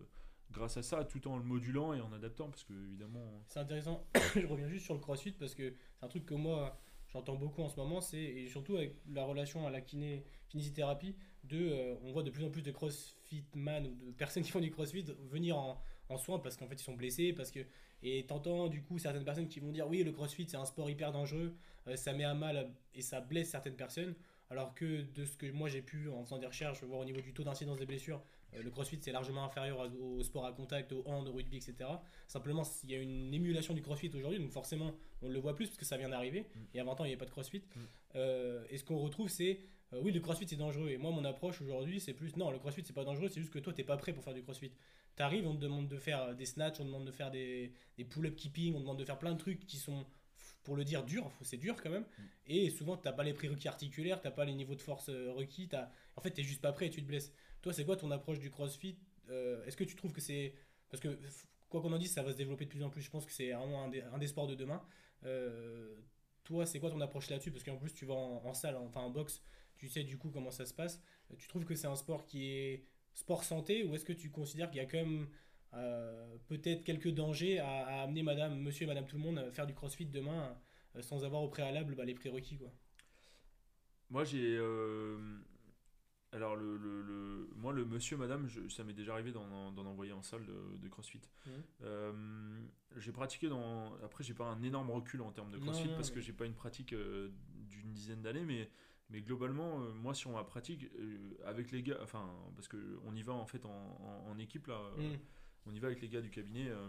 grâce à ça, tout en le modulant et en adaptant, parce que évidemment. C'est intéressant. Je reviens juste sur le crossfit parce que c'est un truc que moi j'entends beaucoup en ce moment, c'est et surtout avec la relation à la kiné, kinésithérapie, de, euh, on voit de plus en plus de crossfit man ou de personnes qui font du crossfit venir en, en soins parce qu'en fait ils sont blessés, parce que et t'entends du coup certaines personnes qui vont dire oui le crossfit c'est un sport hyper dangereux, euh, ça met à mal et ça blesse certaines personnes, alors que de ce que moi j'ai pu en faisant des recherches voir au niveau du taux d'incidence des blessures, euh, le crossfit c'est largement inférieur à- au sport à contact, au hand, au rugby, et cetera. Simplement, il y a une émulation du crossfit aujourd'hui, donc forcément, on le voit plus parce que ça vient d'arriver. Mm. Il y a vingt ans, il n'y avait pas de crossfit. Mm. Euh, et ce qu'on retrouve, c'est euh, oui, le crossfit c'est dangereux. Et moi, mon approche aujourd'hui, c'est plus non, le crossfit c'est pas dangereux, c'est juste que toi, t'es pas prêt pour faire du crossfit. T'arrives, on te demande de faire des snatchs, on te demande de faire des, des pull-up keeping, on te demande de faire plein de trucs qui sont, pour le dire, durs. C'est dur quand même. Mm. Et souvent, t'as pas les prérequis articulaires, t'as pas les niveaux de force euh, requis. T'as... En fait, t'es juste pas prêt et tu te blesses. Toi, c'est quoi ton approche du crossfit? Euh, Est-ce que tu trouves que c'est. Parce que quoi qu'on en dise, ça va se développer de plus en plus. Je pense que c'est vraiment un des, un des sports de demain. Euh, Toi, c'est quoi ton approche là-dessus? Parce qu'en plus, tu vas en, en salle, enfin en boxe, tu sais du coup comment ça se passe. Euh, Tu trouves que c'est un sport qui est sport santé ou est-ce que tu considères qu'il y a quand même euh, peut-être quelques dangers à, à amener madame, monsieur et madame tout le monde à faire du crossfit demain euh, sans avoir au préalable bah, les prérequis quoi. Moi, j'ai. euh, Alors, le, le, le- moi, le monsieur, madame, je- ça m'est déjà arrivé d'en d'en envoyer en salle de, de CrossFit. Mhm. Euh, j'ai pratiqué dans. Après, j'ai pas un énorme recul en termes de Non, CrossFit non, parce que mais. j'ai pas une pratique euh, d'une dizaine d'années, mais, mais globalement, euh, moi, sur ma pratique, euh, avec les gars, enfin, parce que on y va en fait en, en- en équipe là, euh, Mhm. on y va avec les gars du cabinet euh,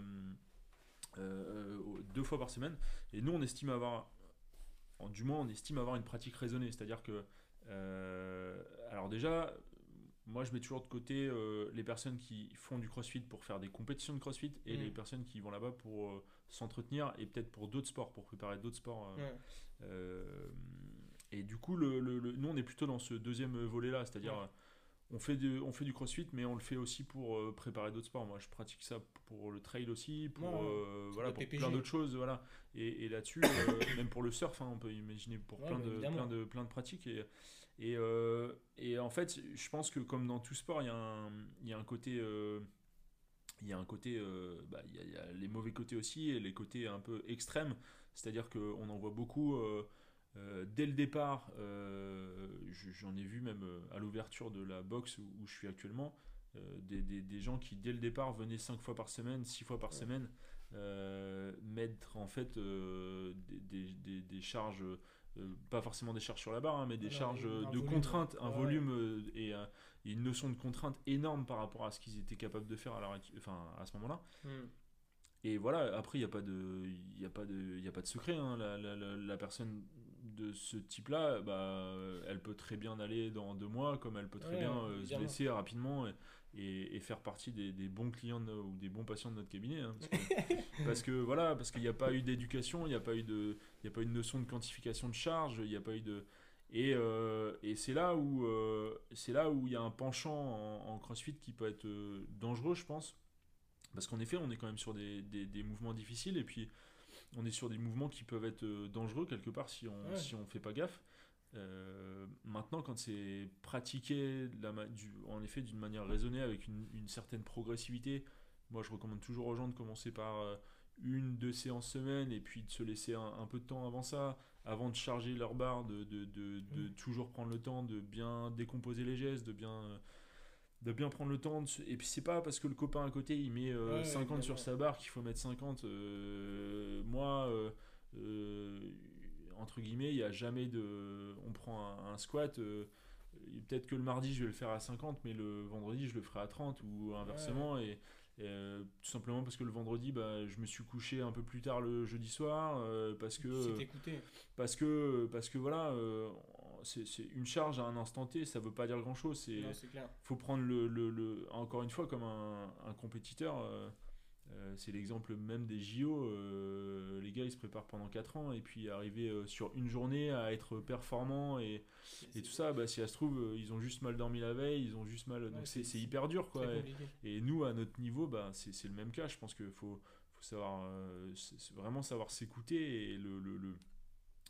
euh, euh, deux fois par semaine, et nous, on estime avoir en- du moins on estime avoir une pratique raisonnée. C'est-à-dire que, euh, alors déjà, moi je mets toujours de côté euh, les personnes qui font du crossfit pour faire des compétitions de crossfit et les Mhm. personnes qui vont là-bas pour euh, s'entretenir et peut-être pour d'autres sports, pour préparer d'autres sports. euh, Ouais, euh, et du coup, le, le- le- nous on est plutôt dans ce deuxième volet-là, c'est-à-dire ouais. euh, on fait, de- on fait du crossfit, mais on le fait aussi pour euh, préparer d'autres sports. Moi, je pratique ça pour le trail aussi, Ouais, pour, ouais. euh, C'est de voilà, la pour plein P P G. d'autres choses. Voilà. Et, et là-dessus, euh, même pour le surf, hein, on peut imaginer pour Ouais, plein bah, de, plein évidemment. de, plein de pratiques. Et, et, euh, et en fait, je pense que comme dans tout sport, il y a un, il y a un côté. euh, il y a un côté, euh, bah, il y a, il y a les mauvais côtés aussi et les côtés un peu extrêmes. C'est-à-dire qu'on en voit beaucoup euh, euh, dès le départ. Euh, je- j'en ai vu même euh, à l'ouverture de la boxe où, où je suis actuellement, euh, des, des- des gens qui dès le départ venaient cinq fois par semaine, six fois par Ouais. semaine, euh, mettre en fait euh, des, des- des- des charges. euh, pas forcément des charges sur la barre, hein, mais des Voilà, charges un de volume. contraintes, un Ouais, ouais. volume euh, et, euh, et une notion de contrainte énorme par rapport à ce qu'ils étaient capables de faire à, l'heure actu- enfin, à ce moment-là. Mhm. Et voilà, après, il n'y a, pas de- il y a, pas de- il y a pas de secret. Hein. La, la- la- la personne de ce type-là, bah, elle peut très bien aller dans deux mois, comme elle peut très bien Ouais, euh, se évidemment. blesser rapidement et, et- et faire partie des, des bons clients de nos- ou des bons patients de notre cabinet. Hein, parce que, parce que, voilà, parce qu'il n'y a pas eu d'éducation, il n'y a pas eu de, il y a pas eu de notion de quantification de charge, il n'y a pas eu de. Et, euh, et c'est là où euh, c'est là où il y a un penchant en, en CrossFit qui peut être euh, dangereux, je pense. Parce qu'en effet, on est quand même sur des, des- des mouvements difficiles et puis on est sur des mouvements qui peuvent être euh, dangereux quelque part si on Ouais. si on fait pas gaffe. Euh, maintenant, quand c'est pratiqué de la ma- du- en effet d'une manière raisonnée avec une, une certaine progressivité, moi je recommande toujours aux gens de commencer par euh, une, deux séances semaine et puis de se laisser un, un peu de temps avant ça, avant de charger leur barre, de, de, de- de Mhm. toujours prendre le temps de bien décomposer les gestes, de bien euh, de bien prendre le temps de se- et puis c'est pas parce que le copain à côté il met Ouais, euh, ouais, cinquante sur évidemment. sa barre qu'il faut mettre cinquante. Euh, moi euh, euh, entre guillemets il y a jamais de on prend un, un squat, euh, et peut-être que le mardi je vais le faire à cinquante mais le vendredi je le ferai à trente ou Ouais. inversement. Et, et, euh, tout simplement parce que le vendredi bah, je me suis couché un peu plus tard le jeudi soir, euh, parce que Tu sais euh, t'écouter. parce que, parce que voilà, euh, c'est c'est une charge à un instant T, ça veut pas dire grand chose. Non, C'est c'est clair. faut prendre le, le, le- encore une fois comme un, un compétiteur. euh, euh, c'est l'exemple même des J O. Euh, les gars ils se préparent pendant quatre ans et puis arriver euh, sur une journée à être performant et, C'est et tout c'est- ça, bah, si ça se trouve, euh, ils ont juste mal dormi la veille, ils ont juste mal. ouais, Donc c'est c'est- c'est c'est hyper dur quoi. très Et, compliqué. et nous à notre niveau, bah, c'est c'est le même cas. Je pense qu'il faut, faut savoir euh, c'est- c'est vraiment savoir s'écouter et le, le, le-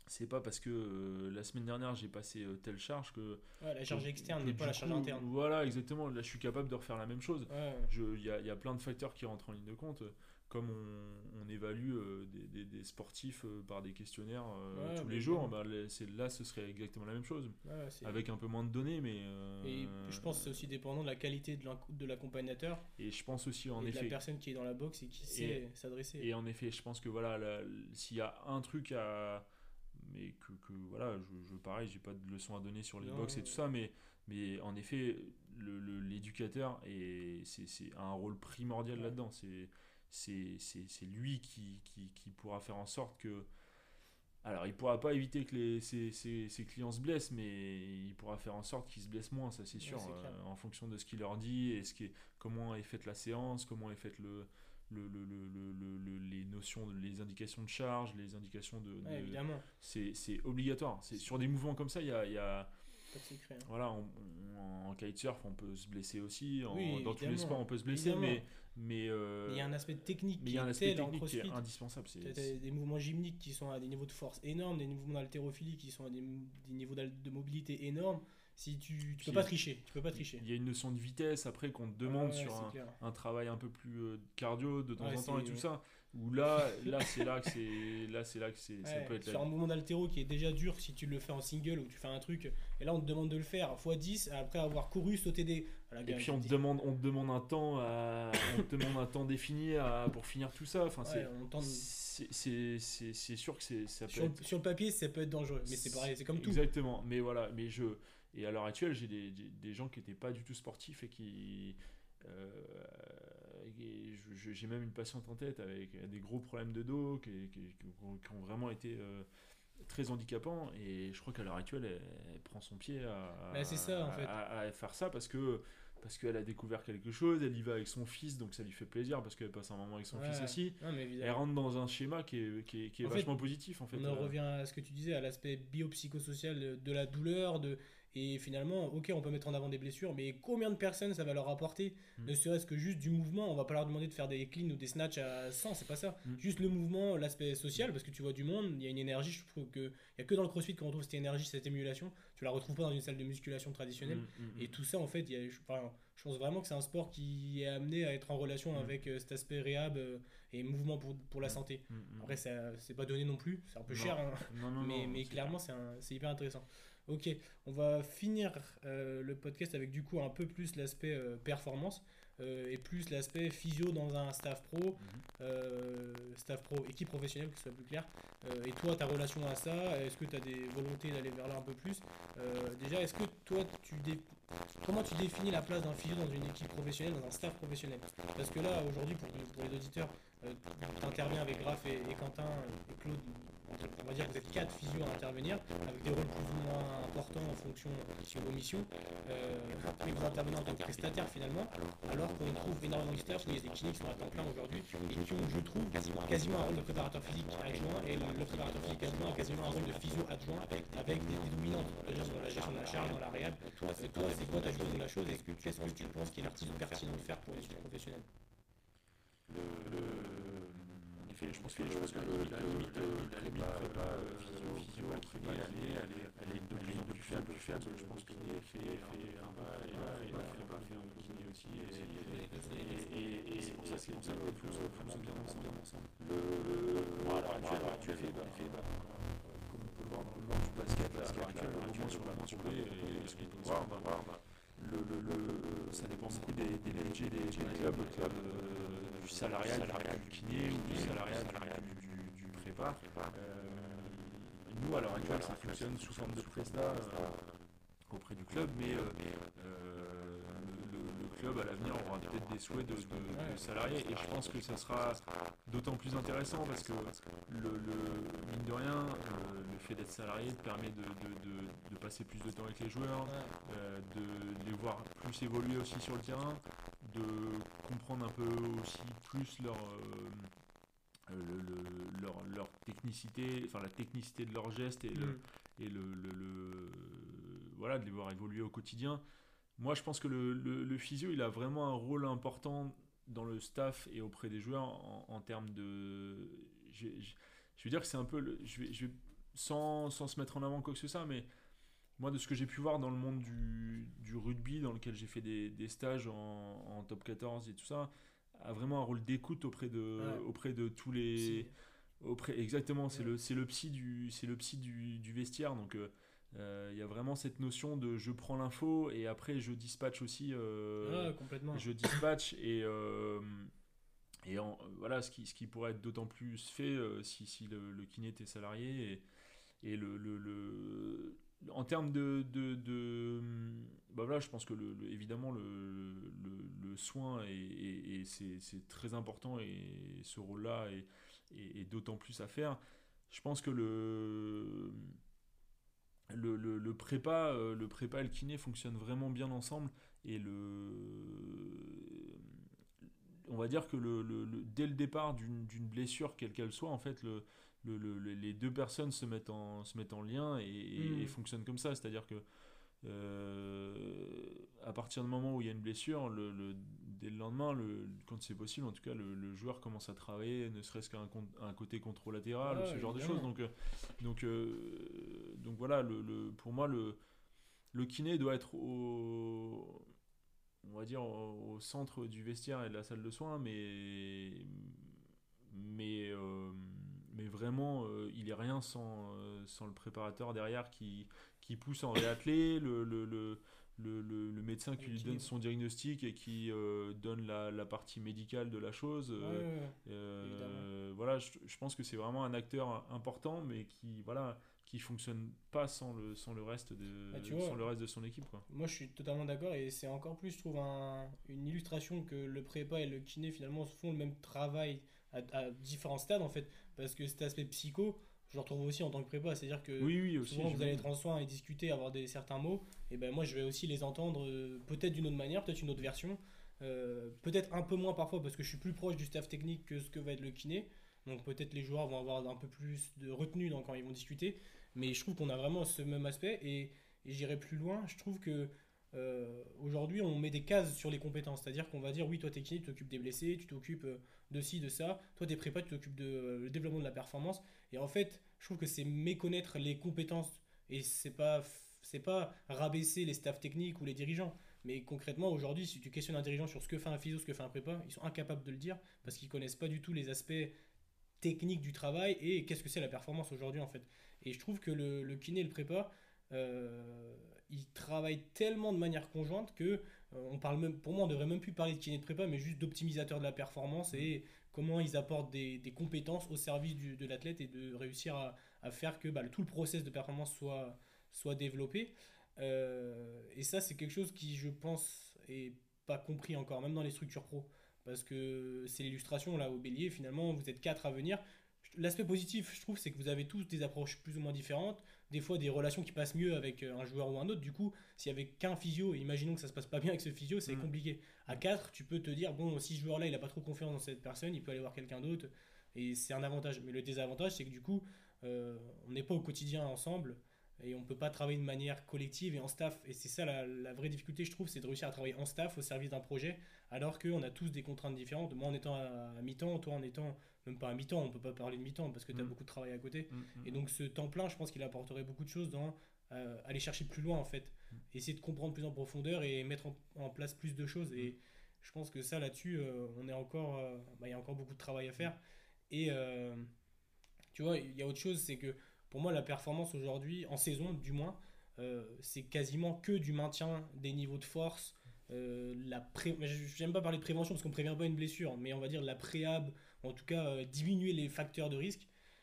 c'est pas parce que euh, la semaine dernière j'ai passé euh, telle charge que, Ouais, la charge que- externe que n'est du pas la charge coup, interne. voilà, exactement. Là, je suis capable de refaire la même chose. Ouais, Je- Il y a, il y a plein de facteurs qui rentrent en ligne de compte. Comme on, on évalue euh, des, des- des sportifs euh, par des questionnaires euh, Ouais, tous bah, les jours, évidemment. bah, les- c'est, là ce serait exactement la même chose. ouais, c'est- Avec un peu moins de données, mais. euh, Et je pense que c'est aussi dépendant de la qualité de l'in- de l'accompagnateur et je pense aussi, en et de la effet. personne qui est dans la boxe et qui sait Et, s'adresser. et en effet, je pense que voilà, la- s'il y a un truc à. Mais que, que, voilà, je, je pareil, j'ai pas de leçon à donner sur les Non, box et non, tout ça, mais, mais en effet, le, le- l'éducateur, est, c'est, c'est un rôle primordial ouais. là-dedans. C'est, c'est, c'est, c'est lui qui, qui, qui pourra faire en sorte que. Alors, il pourra pas éviter que les, ses, ses- ses clients se blessent, mais il pourra faire en sorte qu'ils se blessent moins, ça c'est sûr, Ouais, c'est clair. euh, en fonction de ce qu'il leur dit et ce qui est, comment est faite la séance, comment est faite le, le, le- le- le- le- le- les notions, de- les indications de charge, les indications de. Ouais, de- évidemment. c'est, c'est obligatoire. C'est, sur des mouvements comme ça, il y a, il y a- Pas de secret. hein. voilà, on- on- en kitesurf, on peut se blesser aussi, en- Oui, dans tous les évidemment, sports, on peut se blesser, évidemment. mais, mais, euh, Mais il y a un aspect technique mais il qui y a un est aspect tel en technique qui est CrossFit. indispensable. C'est, T'as- c'est- t'as des mouvements gymniques qui sont à des niveaux de force énormes, des mouvements d'haltérophilie qui sont à des, des niveaux d'al- de mobilité énormes. Si tu, tu Puis, peux pas tricher, tu peux pas tricher. il y a une notion de vitesse après qu'on te demande Ouais, sur c'est un, clair. un travail un peu plus euh, cardio de temps Ouais, en temps et c'est- tout ça. Où là, là c'est là que c'est, là c'est là que c'est, ça Ouais, peut être. sur un mouvement d'haltéro qui est déjà dur si tu le fais en single ou tu fais un truc et là on te demande de le faire fois dix après avoir couru, sauté des. Voilà, Et gars, puis on te dis- demande, on te demande un temps, à- on te demande un temps défini à- pour finir tout ça. Enfin, Ouais, c'est, on tente- c'est, c'est, c'est, c'est sûr que c'est, ça peut sur, être. sur le papier ça peut être dangereux, mais c'est pareil, c'est comme tout. Exactement. Mais voilà, mais je et à l'heure actuelle, j'ai des, des, des gens qui n'étaient pas du tout sportifs et qui euh, et je- je- j'ai même une patiente en tête avec des gros problèmes de dos qui, qui- qui ont, qui ont vraiment été euh, très handicapants et je crois qu'à l'heure actuelle, elle, elle prend son pied à, Bah, c'est ça, en fait. à- à faire ça parce que parce qu'elle a découvert quelque chose, elle y va avec son fils, donc ça lui fait plaisir parce qu'elle passe un moment avec son Ouais. fils aussi. Non, mais Elle évidemment. rentre dans un schéma qui est, qui est, qui est En fait, vachement positif en fait. On en Euh, revient à ce que tu disais, à l'aspect biopsychosocial de, de la douleur, de, et finalement, ok, on peut mettre en avant des blessures, mais combien de personnes ça va leur apporter, Mm. ne serait-ce que juste du mouvement, on va pas leur demander de faire des cleans ou des snatchs à cent, c'est pas ça. Mm. Juste le mouvement, l'aspect social, parce que tu vois du monde, il y a une énergie, je trouve que il y a que dans le crossfit qu'on retrouve cette énergie, cette émulation, tu la retrouves pas dans une salle de musculation traditionnelle. mm, mm, mm. Et tout ça, en fait, il y a- je, enfin, je pense vraiment que c'est un sport qui est amené à être en relation Mm. avec euh, cet aspect réhab euh, et mouvement pour, pour la Mm. santé. Mm, mm. Après, ça- c'est pas donné non plus, c'est un peu Non. cher, hein. Non, non, mais, non, mais c'est clairement, c'est un- c'est hyper intéressant. Ok, on va finir euh, le podcast avec du coup un peu plus l'aspect euh, performance euh, et plus l'aspect physio dans un staff pro, Mhm. euh, staff pro, équipe professionnelle, que ce soit plus clair. Euh, et toi, ta relation à ça, est-ce que tu as des volontés d'aller vers là un peu plus Euh, Déjà, est-ce que toi, tu dé- comment tu définis la place d'un physio dans une équipe professionnelle, dans un staff professionnel? Parce que là, aujourd'hui, pour, pour les auditeurs, euh, tu interviens avec Graf et, et Quentin et Claude. On va dire que vous êtes quatre physios à intervenir, avec des rôles plus ou moins importants en fonction de vos missions. Euh, après, vous intervenez en tant que prestataire finalement, alors qu'on trouve énormément de staff, il y a des kinés qui sont à temps plein aujourd'hui, et qui ont, je trouve, quasiment un rôle de préparateur physique adjoint, et le, le préparateur physique adjoint a quasiment un rôle de physio adjoint, avec des, des dominantes, la gestion de la gestion de la charge dans la réhab. Toi, c'est toi, c'est quoi ta vision de la chose, et qu'est-ce que tu penses qu'il est le plus pertinent de faire pour les équipes professionnelles? En effet, je pense que, je pense que le- la limite, euh, la limite prépa, euh, physio, physio, prépa, elle est, elle est, elle est de plus en plus faible, plus faible. Je pense qu'il est fait, fait un bas, et là, et là, prépa fait un kiné aussi, et, et, et, et c'est pour ça, c'est pour ça qu'il faut faut bien ensemble, ensemble. Le, le, moi, à l'heure actuelle, à l'heure actuelle, en effet, bah, comme on peut le voir dans le monde du basket, à l'heure actuelle, le moment sur la main sur les, et ce qu'on peut voir, on va voir, bah, le, le, le, ça dépend beaucoup des, des budgets des, des clubs, clubs euh, du salarial, salarial du kiné ou du salarial, salarial du, du, du prépa. Euh, nous, à l'heure actuelle, ça fonctionne sous forme de presta euh, auprès du club, mais euh, euh, le, le- le club à l'avenir aura peut-être des souhaits de, de, de salariés, et je pense que ça sera d'autant plus intéressant parce que le, le mine de rien, euh, le fait d'être salarié te permet de, de, de, de passer plus de temps avec les joueurs, euh, de les voir plus évoluer aussi sur le terrain, de comprendre un peu aussi plus leur, euh, le- le- leur, leur technicité, enfin la technicité de leurs gestes et, le, Mm. et le, le- le- voilà, de les voir évoluer au quotidien. Moi, je pense que le, le, le physio, il a vraiment un rôle important dans le staff et auprès des joueurs en, en termes de. Je, je- je veux dire que c'est un peu. Le, je vais, je vais- sans, sans se mettre en avant quoi que ce soit, mais moi, de ce que j'ai pu voir dans le monde du, du rugby, dans lequel j'ai fait des, des stages en, en top quatorze et tout ça, a vraiment un rôle d'écoute auprès de, Ouais. auprès de tous Psy. les. Auprès, exactement, c'est Ouais. le, c'est le psy, du, c'est le psy du, du vestiaire. Donc, il euh, euh, y a vraiment cette notion de je prends l'info et après je dispatche aussi. euh, Ouais, complètement. je dispatch et. euh, et en- voilà, ce qui, ce qui pourrait être d'autant plus fait euh, si, si le, le kiné était salarié. Et, et le, le, le- en termes de, de, de- bah voilà, je pense que le, le- évidemment le, le, le soin est, est- est- c'est, c'est très important et ce rôle-là est, est- est d'autant plus à faire. Je pense que le, le, le, le prépa, euh, le prépa et le kiné fonctionnent vraiment bien ensemble et le, on va dire que le, le- le- dès le départ d'une d'une blessure, quelle qu'elle soit, en fait, le, le- le- le- les deux personnes se mettent en, se mettent en lien et, et- et Hmm. fonctionnent comme ça. C'est-à-dire que euh, à partir du moment où il y a une blessure, le, le- dès le lendemain, le, quand c'est possible, en tout cas, le, le joueur commence à travailler, ne serait-ce qu'un con- un côté controlatéral ou Ouais, ce genre de choses. évidemment. Donc, euh, donc, euh, donc voilà, le, le- pour moi, le, le kiné doit être au, on va dire, au, au centre du vestiaire et de la salle de soins, mais, mais, euh, mais vraiment, euh, il est rien sans, euh, sans le préparateur derrière qui, qui pousse en réathlé, le, le, le, le, le- le médecin qui lui donne L'équilibre. son diagnostic et qui euh, donne la, la partie médicale de la chose. Ouais, euh, ouais, ouais, évidemment. euh, voilà, je, je pense que c'est vraiment un acteur important, mais qui, voilà, qui fonctionne pas sans le, sans le reste Ah, tu de, sans vois, le reste de son équipe, quoi. moi je suis totalement d'accord et c'est encore plus, je trouve, un- une illustration que le prépa et le kiné finalement font le même travail à, à différents stades en fait. Parce que cet aspect psycho, je le retrouve aussi en tant que prépa, c'est-à-dire que Oui, oui, aussi, souvent vous allez j'imagine. être en soins et discuter, avoir des, certains mots, et ben moi je vais aussi les entendre euh, peut-être d'une autre manière, peut-être une autre version, euh, peut-être un peu moins parfois parce que je suis plus proche du staff technique que ce que va être le kiné. Donc peut-être les joueurs vont avoir un peu plus de retenue dans, quand ils vont discuter. Mais je trouve qu'on a vraiment ce même aspect et, et j'irai plus loin. Je trouve que euh, aujourd'hui on met des cases sur les compétences. C'est-à-dire qu'on va dire oui, toi t'es kiné, tu t'occupes des blessés, tu t'occupes euh, de ci, de ça. Toi t'es prépa, tu t'occupes de euh, le développement de la performance. Et en fait, je trouve que c'est méconnaître les compétences et c'est pas c'est pas rabaisser les staffs techniques ou les dirigeants. Mais concrètement, aujourd'hui, si tu questionnes un dirigeant sur ce que fait un physio, ce que fait un prépa, ils sont incapables de le dire parce qu'ils connaissent pas du tout les aspects techniques du travail et qu'est-ce que c'est la performance aujourd'hui en fait. Et je trouve que le, le kiné et le prépa, euh, ils travaillent tellement de manière conjointe que euh, on parle même, pour moi, on devrait même plus parler de kiné et de prépa, mais juste d'optimisateur de la performance Mm. et comment ils apportent des, des compétences au service du- de l'athlète et de réussir à, à faire que bah, le- tout le process de performance soit, soit développé. Euh, et ça, c'est quelque chose qui, je pense, est pas compris encore, même dans les structures pro. Parce que c'est l'illustration là au bélier, finalement, vous êtes quatre à venir. L'aspect positif, je trouve, c'est que vous avez tous des approches plus ou moins différentes, des fois des relations qui passent mieux avec euh, un joueur ou un autre. Du coup, s'il y avait qu'un physio, et imaginons que ça se passe pas bien avec ce physio, c'est Mm. compliqué. À Mm. quatre, tu peux te dire, bon, si ce joueur-là, il a pas trop confiance dans cette personne, il peut aller voir quelqu'un d'autre, et c'est un avantage. Mais le désavantage, c'est que du coup, euh, on n'est pas au quotidien ensemble, et on peut pas travailler de manière collective et en staff. Et c'est ça la, la vraie difficulté, je trouve, c'est de réussir à travailler en staff au service d'un projet, alors qu'on a tous des contraintes différentes. Moi en étant à, à mi-temps, toi en étant même pas à mi-temps, on peut pas parler de mi-temps parce que tu as Mm. beaucoup de travail à côté. Mm. Et Mm. donc ce temps plein, je pense qu'il apporterait beaucoup de choses dans euh, aller chercher plus loin en fait, Mm. essayer de comprendre plus en profondeur et mettre en, en place plus de choses. Mm. Et je pense que ça là-dessus, euh, on est encore, euh, bah, il y a encore beaucoup de travail à Mm. faire. Et euh, tu vois, il y a autre chose, c'est que pour moi, la performance aujourd'hui, en saison du moins, euh, c'est quasiment que du maintien des niveaux de force. Euh, la pré... J'aime pas parler de prévention parce qu'on prévient pas une blessure, mais on va dire la préhab, ou en tout cas euh, diminuer les facteurs de risque.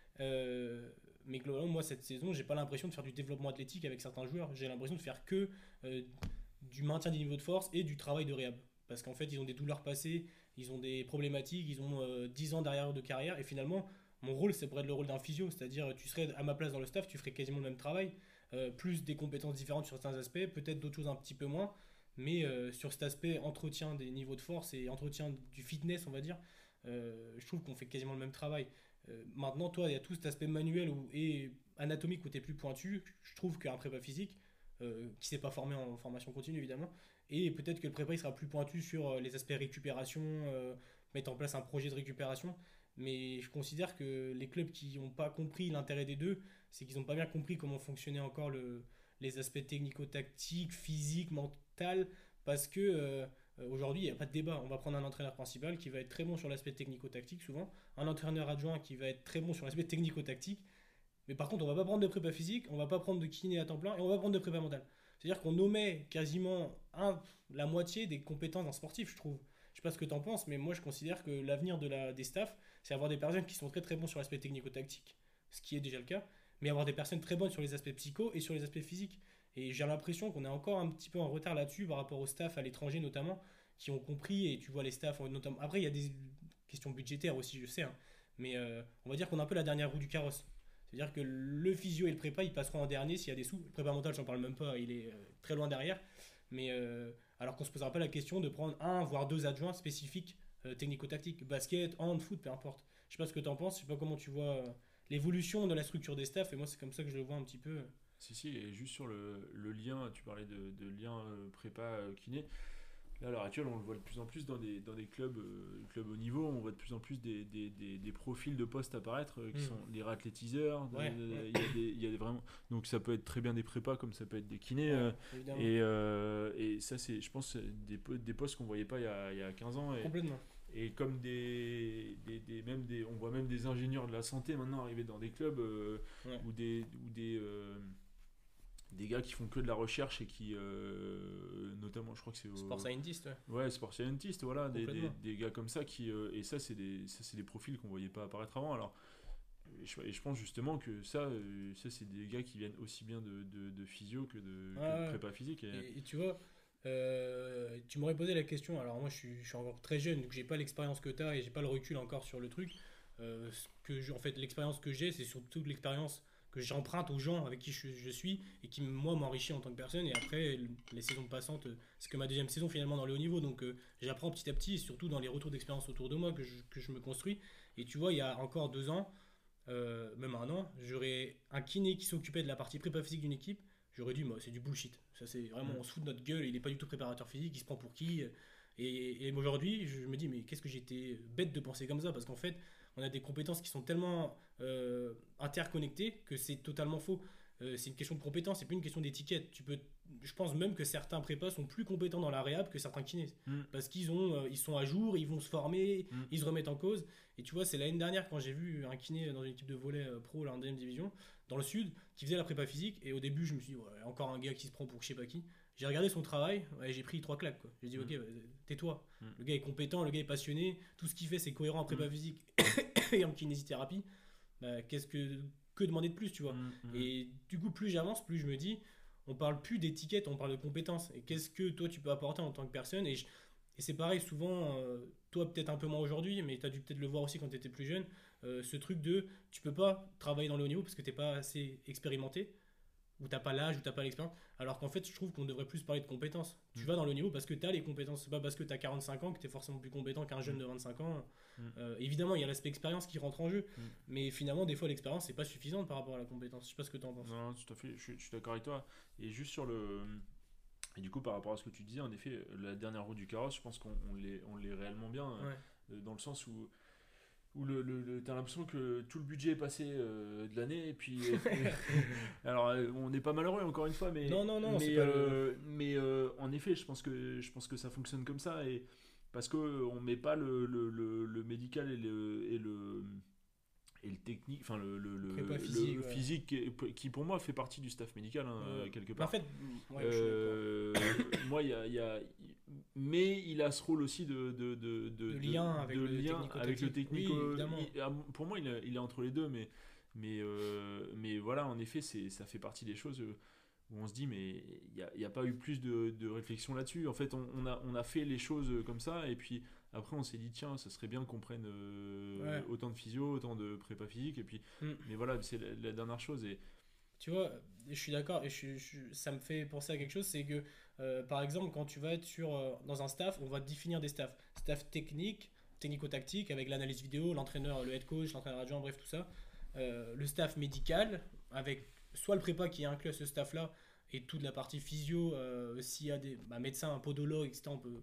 Euh, mais globalement, moi, cette saison, j'ai pas l'impression de faire du développement athlétique avec certains joueurs. J'ai l'impression de faire que euh, du maintien des niveaux de force et du travail de réhab. Parce qu'en fait, ils ont des douleurs passées, ils ont des problématiques, ils ont euh, dix ans derrière eux de carrière. Et finalement, mon rôle, c'est pourrait être le rôle d'un physio. C'est-à-dire, tu serais à ma place dans le staff, tu ferais quasiment le même travail, euh, plus des compétences différentes sur certains aspects, peut-être d'autres choses un petit peu moins. Mais euh, sur cet aspect entretien des niveaux de force et entretien du fitness, on va dire, euh, je trouve qu'on fait quasiment le même travail. Euh, maintenant, toi, il y a tout cet aspect manuel ou, et anatomique où tu es plus pointu. Je trouve qu'un prépa physique, euh, qui s'est pas formé en formation continue évidemment, et peut-être que le prépa il sera plus pointu sur euh, les aspects récupération, euh, mettre en place un projet de récupération. Mais je considère que les clubs qui n'ont pas compris l'intérêt des deux, c'est qu'ils n'ont pas bien compris comment fonctionnait encore le, les aspects technico-tactiques, physiques, mental, parce que euh, euh, aujourd'hui, il n'y a pas de débat. On va prendre un entraîneur principal qui va être très bon sur l'aspect technico-tactique souvent, un entraîneur adjoint qui va être très bon sur l'aspect technico-tactique, mais par contre, on va pas prendre de prépa physique, on va pas prendre de kiné à temps plein et on va prendre de prépa mentale. C'est-à-dire qu'on omet quasiment un, la moitié des compétences d'un sportif, je trouve. Je sais pas ce que tu en penses, mais moi je considère que l'avenir de la, des staffs, c'est avoir des personnes qui sont très très bons sur l'aspect technico-tactique, ce qui est déjà le cas, mais avoir des personnes très bonnes sur les aspects psycho et sur les aspects physiques. Et j'ai l'impression qu'on est encore un petit peu en retard là-dessus par rapport aux staffs à l'étranger notamment, qui ont compris, et tu vois les staffs, notamment... Après il y a des questions budgétaires aussi, je sais, hein, mais euh, on va dire qu'on a un peu la dernière roue du carrosse. C'est-à-dire que le physio et le prépa, ils passeront en dernier s'il y a des sous. Le prépa mental, j'en parle même pas, il est euh, très loin derrière. Mais euh, alors qu'on se posera pas la question de prendre un, voire deux adjoints spécifiques euh, technico-tactiques, basket, hand, foot, peu importe. Je sais pas ce que tu en penses, je sais pas comment tu vois euh, l'évolution de la structure des staffs, et moi c'est comme ça que je le vois un petit peu. Si, si, et juste sur le, le lien, tu parlais de, de lien euh, prépa-kiné. Là, à l'heure actuelle, on le voit de plus en plus dans des, dans des clubs, euh, clubs haut niveau. On voit de plus en plus des, des, des, des profils de postes apparaître euh, qui Mm. sont les réathlétiseurs. Ouais, de- de- ouais. Il y a des, il y a des vraiment. Donc ça peut être très bien des prépas comme ça peut être des kinés. Ouais, euh, évidemment. et, euh, et ça, c'est, je pense, c'est des, po- des postes qu'on voyait pas il y a, il y a quinze ans. Et, Complètement. et comme des, des, des, même des. On voit même des ingénieurs de la santé maintenant arriver dans des clubs euh, Ouais. ou des. Ou des euh, des gars qui font que de la recherche et qui euh, notamment je crois que c'est au, Sport scientist, ouais. ouais, sport scientist, voilà, des, des, Complètement. des gars comme ça qui. euh, et ça, c'est des, ça, c'est des profils qu'on voyait pas apparaître avant. Alors, et je, et je pense justement que ça, euh, ça c'est des gars qui viennent aussi bien de, de, de physio que de, que Ouais, de ouais. prépa physique. Et, Et, et tu vois, euh, tu m'aurais posé la question. Alors moi, je suis, je suis encore très jeune, donc j'ai pas l'expérience que tu as et j'ai pas le recul encore sur le truc. Euh, ce que je- en fait, l'expérience que j'ai, c'est surtout de l'expérience que j'emprunte aux gens avec qui je, je suis et qui, moi, m'enrichit en tant que personne. Et après, le- les saisons passantes, euh, c'est que ma deuxième saison finalement dans le haut niveau. Donc euh, j'apprends petit à petit et surtout dans les retours d'expérience autour de moi que je, que je me construis. Et tu vois, il y a encore deux ans, euh, même un an, j'aurais un kiné qui s'occupait de la partie prépa physique d'une équipe. J'aurais dit, moi, c'est du bullshit. Ça, c'est vraiment, Mm. on se fout de notre gueule. Il est pas du tout préparateur physique. Il se prend pour qui? Et, et aujourd'hui, je me dis, mais qu'est-ce que j'étais bête de penser comme ça? Parce qu'en fait, on a des compétences qui sont tellement euh, interconnectées que c'est totalement faux. Euh, c'est une question de compétence, c'est plus une question d'étiquette. Tu peux, je pense même que certains prépas sont plus compétents dans la réhab que certains kinés. Mm. Parce qu'ils ont, euh, ils sont à jour, ils vont se former, Mm. ils se remettent en cause. Et tu vois, c'est l'année dernière quand j'ai vu un kiné dans une équipe de volley euh, pro, là, en deuxième division, dans le sud, qui faisait la prépa physique. Et au début, je me suis dit, ouais, encore un gars qui se prend pour je sais pas qui. J'ai regardé son travail et j'ai pris trois claques, quoi. J'ai dit, Mm. ok, bah, tais-toi. Mm. Le gars est compétent, le gars est passionné, tout ce qu'il fait, c'est cohérent en prépa Mm. physique et en kinésithérapie. Bah, qu'est-ce que, que demander de plus, tu vois? Mm, mm. Et du coup, plus j'avance, plus je me dis, on parle plus d'étiquette, on parle de compétences. Et qu'est-ce que toi tu peux apporter en tant que personne? Et, je- et c'est pareil, souvent, euh, toi peut-être un peu moins aujourd'hui, mais tu as dû peut-être le voir aussi quand tu étais plus jeune, euh, ce truc de tu peux pas travailler dans le haut niveau parce que t'es pas assez expérimenté, ou t'as pas l'âge, ou t'as pas l'expérience. Alors qu'en fait, je trouve qu'on devrait plus parler de compétences. Tu Mm. vas dans le haut niveau parce que tu as les compétences. C'est pas parce que tu as quarante-cinq ans que tu es forcément plus compétent qu'un jeune Mm. de vingt-cinq ans. Mm. Euh, évidemment, il y a l'aspect expérience qui rentre en jeu, Mm. mais finalement, des fois, l'expérience, c'est pas suffisante par rapport à la compétence. Je sais pas ce que tu en penses. Non, non, tout à fait, je, suis- je suis d'accord avec toi. Et juste sur le. Et du coup, par rapport à ce que tu disais, en effet, la dernière roue du carrosse, je pense qu'on on l'est, on l'est réellement bien, euh, Ouais. euh, dans le sens où, où le, le, le- t'as l'impression que tout le budget est passé euh, de l'année, et puis. alors, euh, on n'est pas malheureux, encore une fois, mais. Non, non, non, mais, c'est pas le- euh, mais euh, en effet, je pense, que, je pense que ça fonctionne comme ça, et parce qu'on met pas le, le, le, le médical et le. Et le et le technique, enfin le, le, le, Prépa le- physique, le ouais. physique qui, qui, pour moi fait partie du staff médical, hein, Ouais. quelque Mais en part. fait, ouais, je suis d'accord. Euh, moi, il y a, il y a- mais il a ce rôle aussi de, de, de, de, De lien avec le lien technico-tactique. avec le technico. Oui, évidemment. il- ah, pour moi, il, est- il est entre les deux, mais, mais, euh, mais voilà, en effet, c'est, ça fait partie des choses euh, où on se dit, mais il n'y a, il y a pas eu plus de, de réflexion là-dessus. En fait, on, on a, on a fait les choses comme ça, et puis après, on s'est dit, tiens, ça serait bien qu'on prenne euh, Ouais. autant de physio, autant de prépa physique, et puis, Mm. mais voilà, c'est la, la dernière chose. Et, Tu vois, je suis d'accord et je, suis- je suis- ça me fait penser à quelque chose, c'est que euh, par exemple, quand tu vas être sur, euh, dans un staff, on va définir des staffs. Staff technique, technico-tactique, avec l'analyse vidéo, l'entraîneur, le head coach, l'entraîneur adjoint, bref, tout ça. Euh, le staff médical, avec soit le prépa qui est inclus à ce staff-là, et toute la partie physio, euh, s'il y a des bah, médecins, podologues, et cetera, on peut,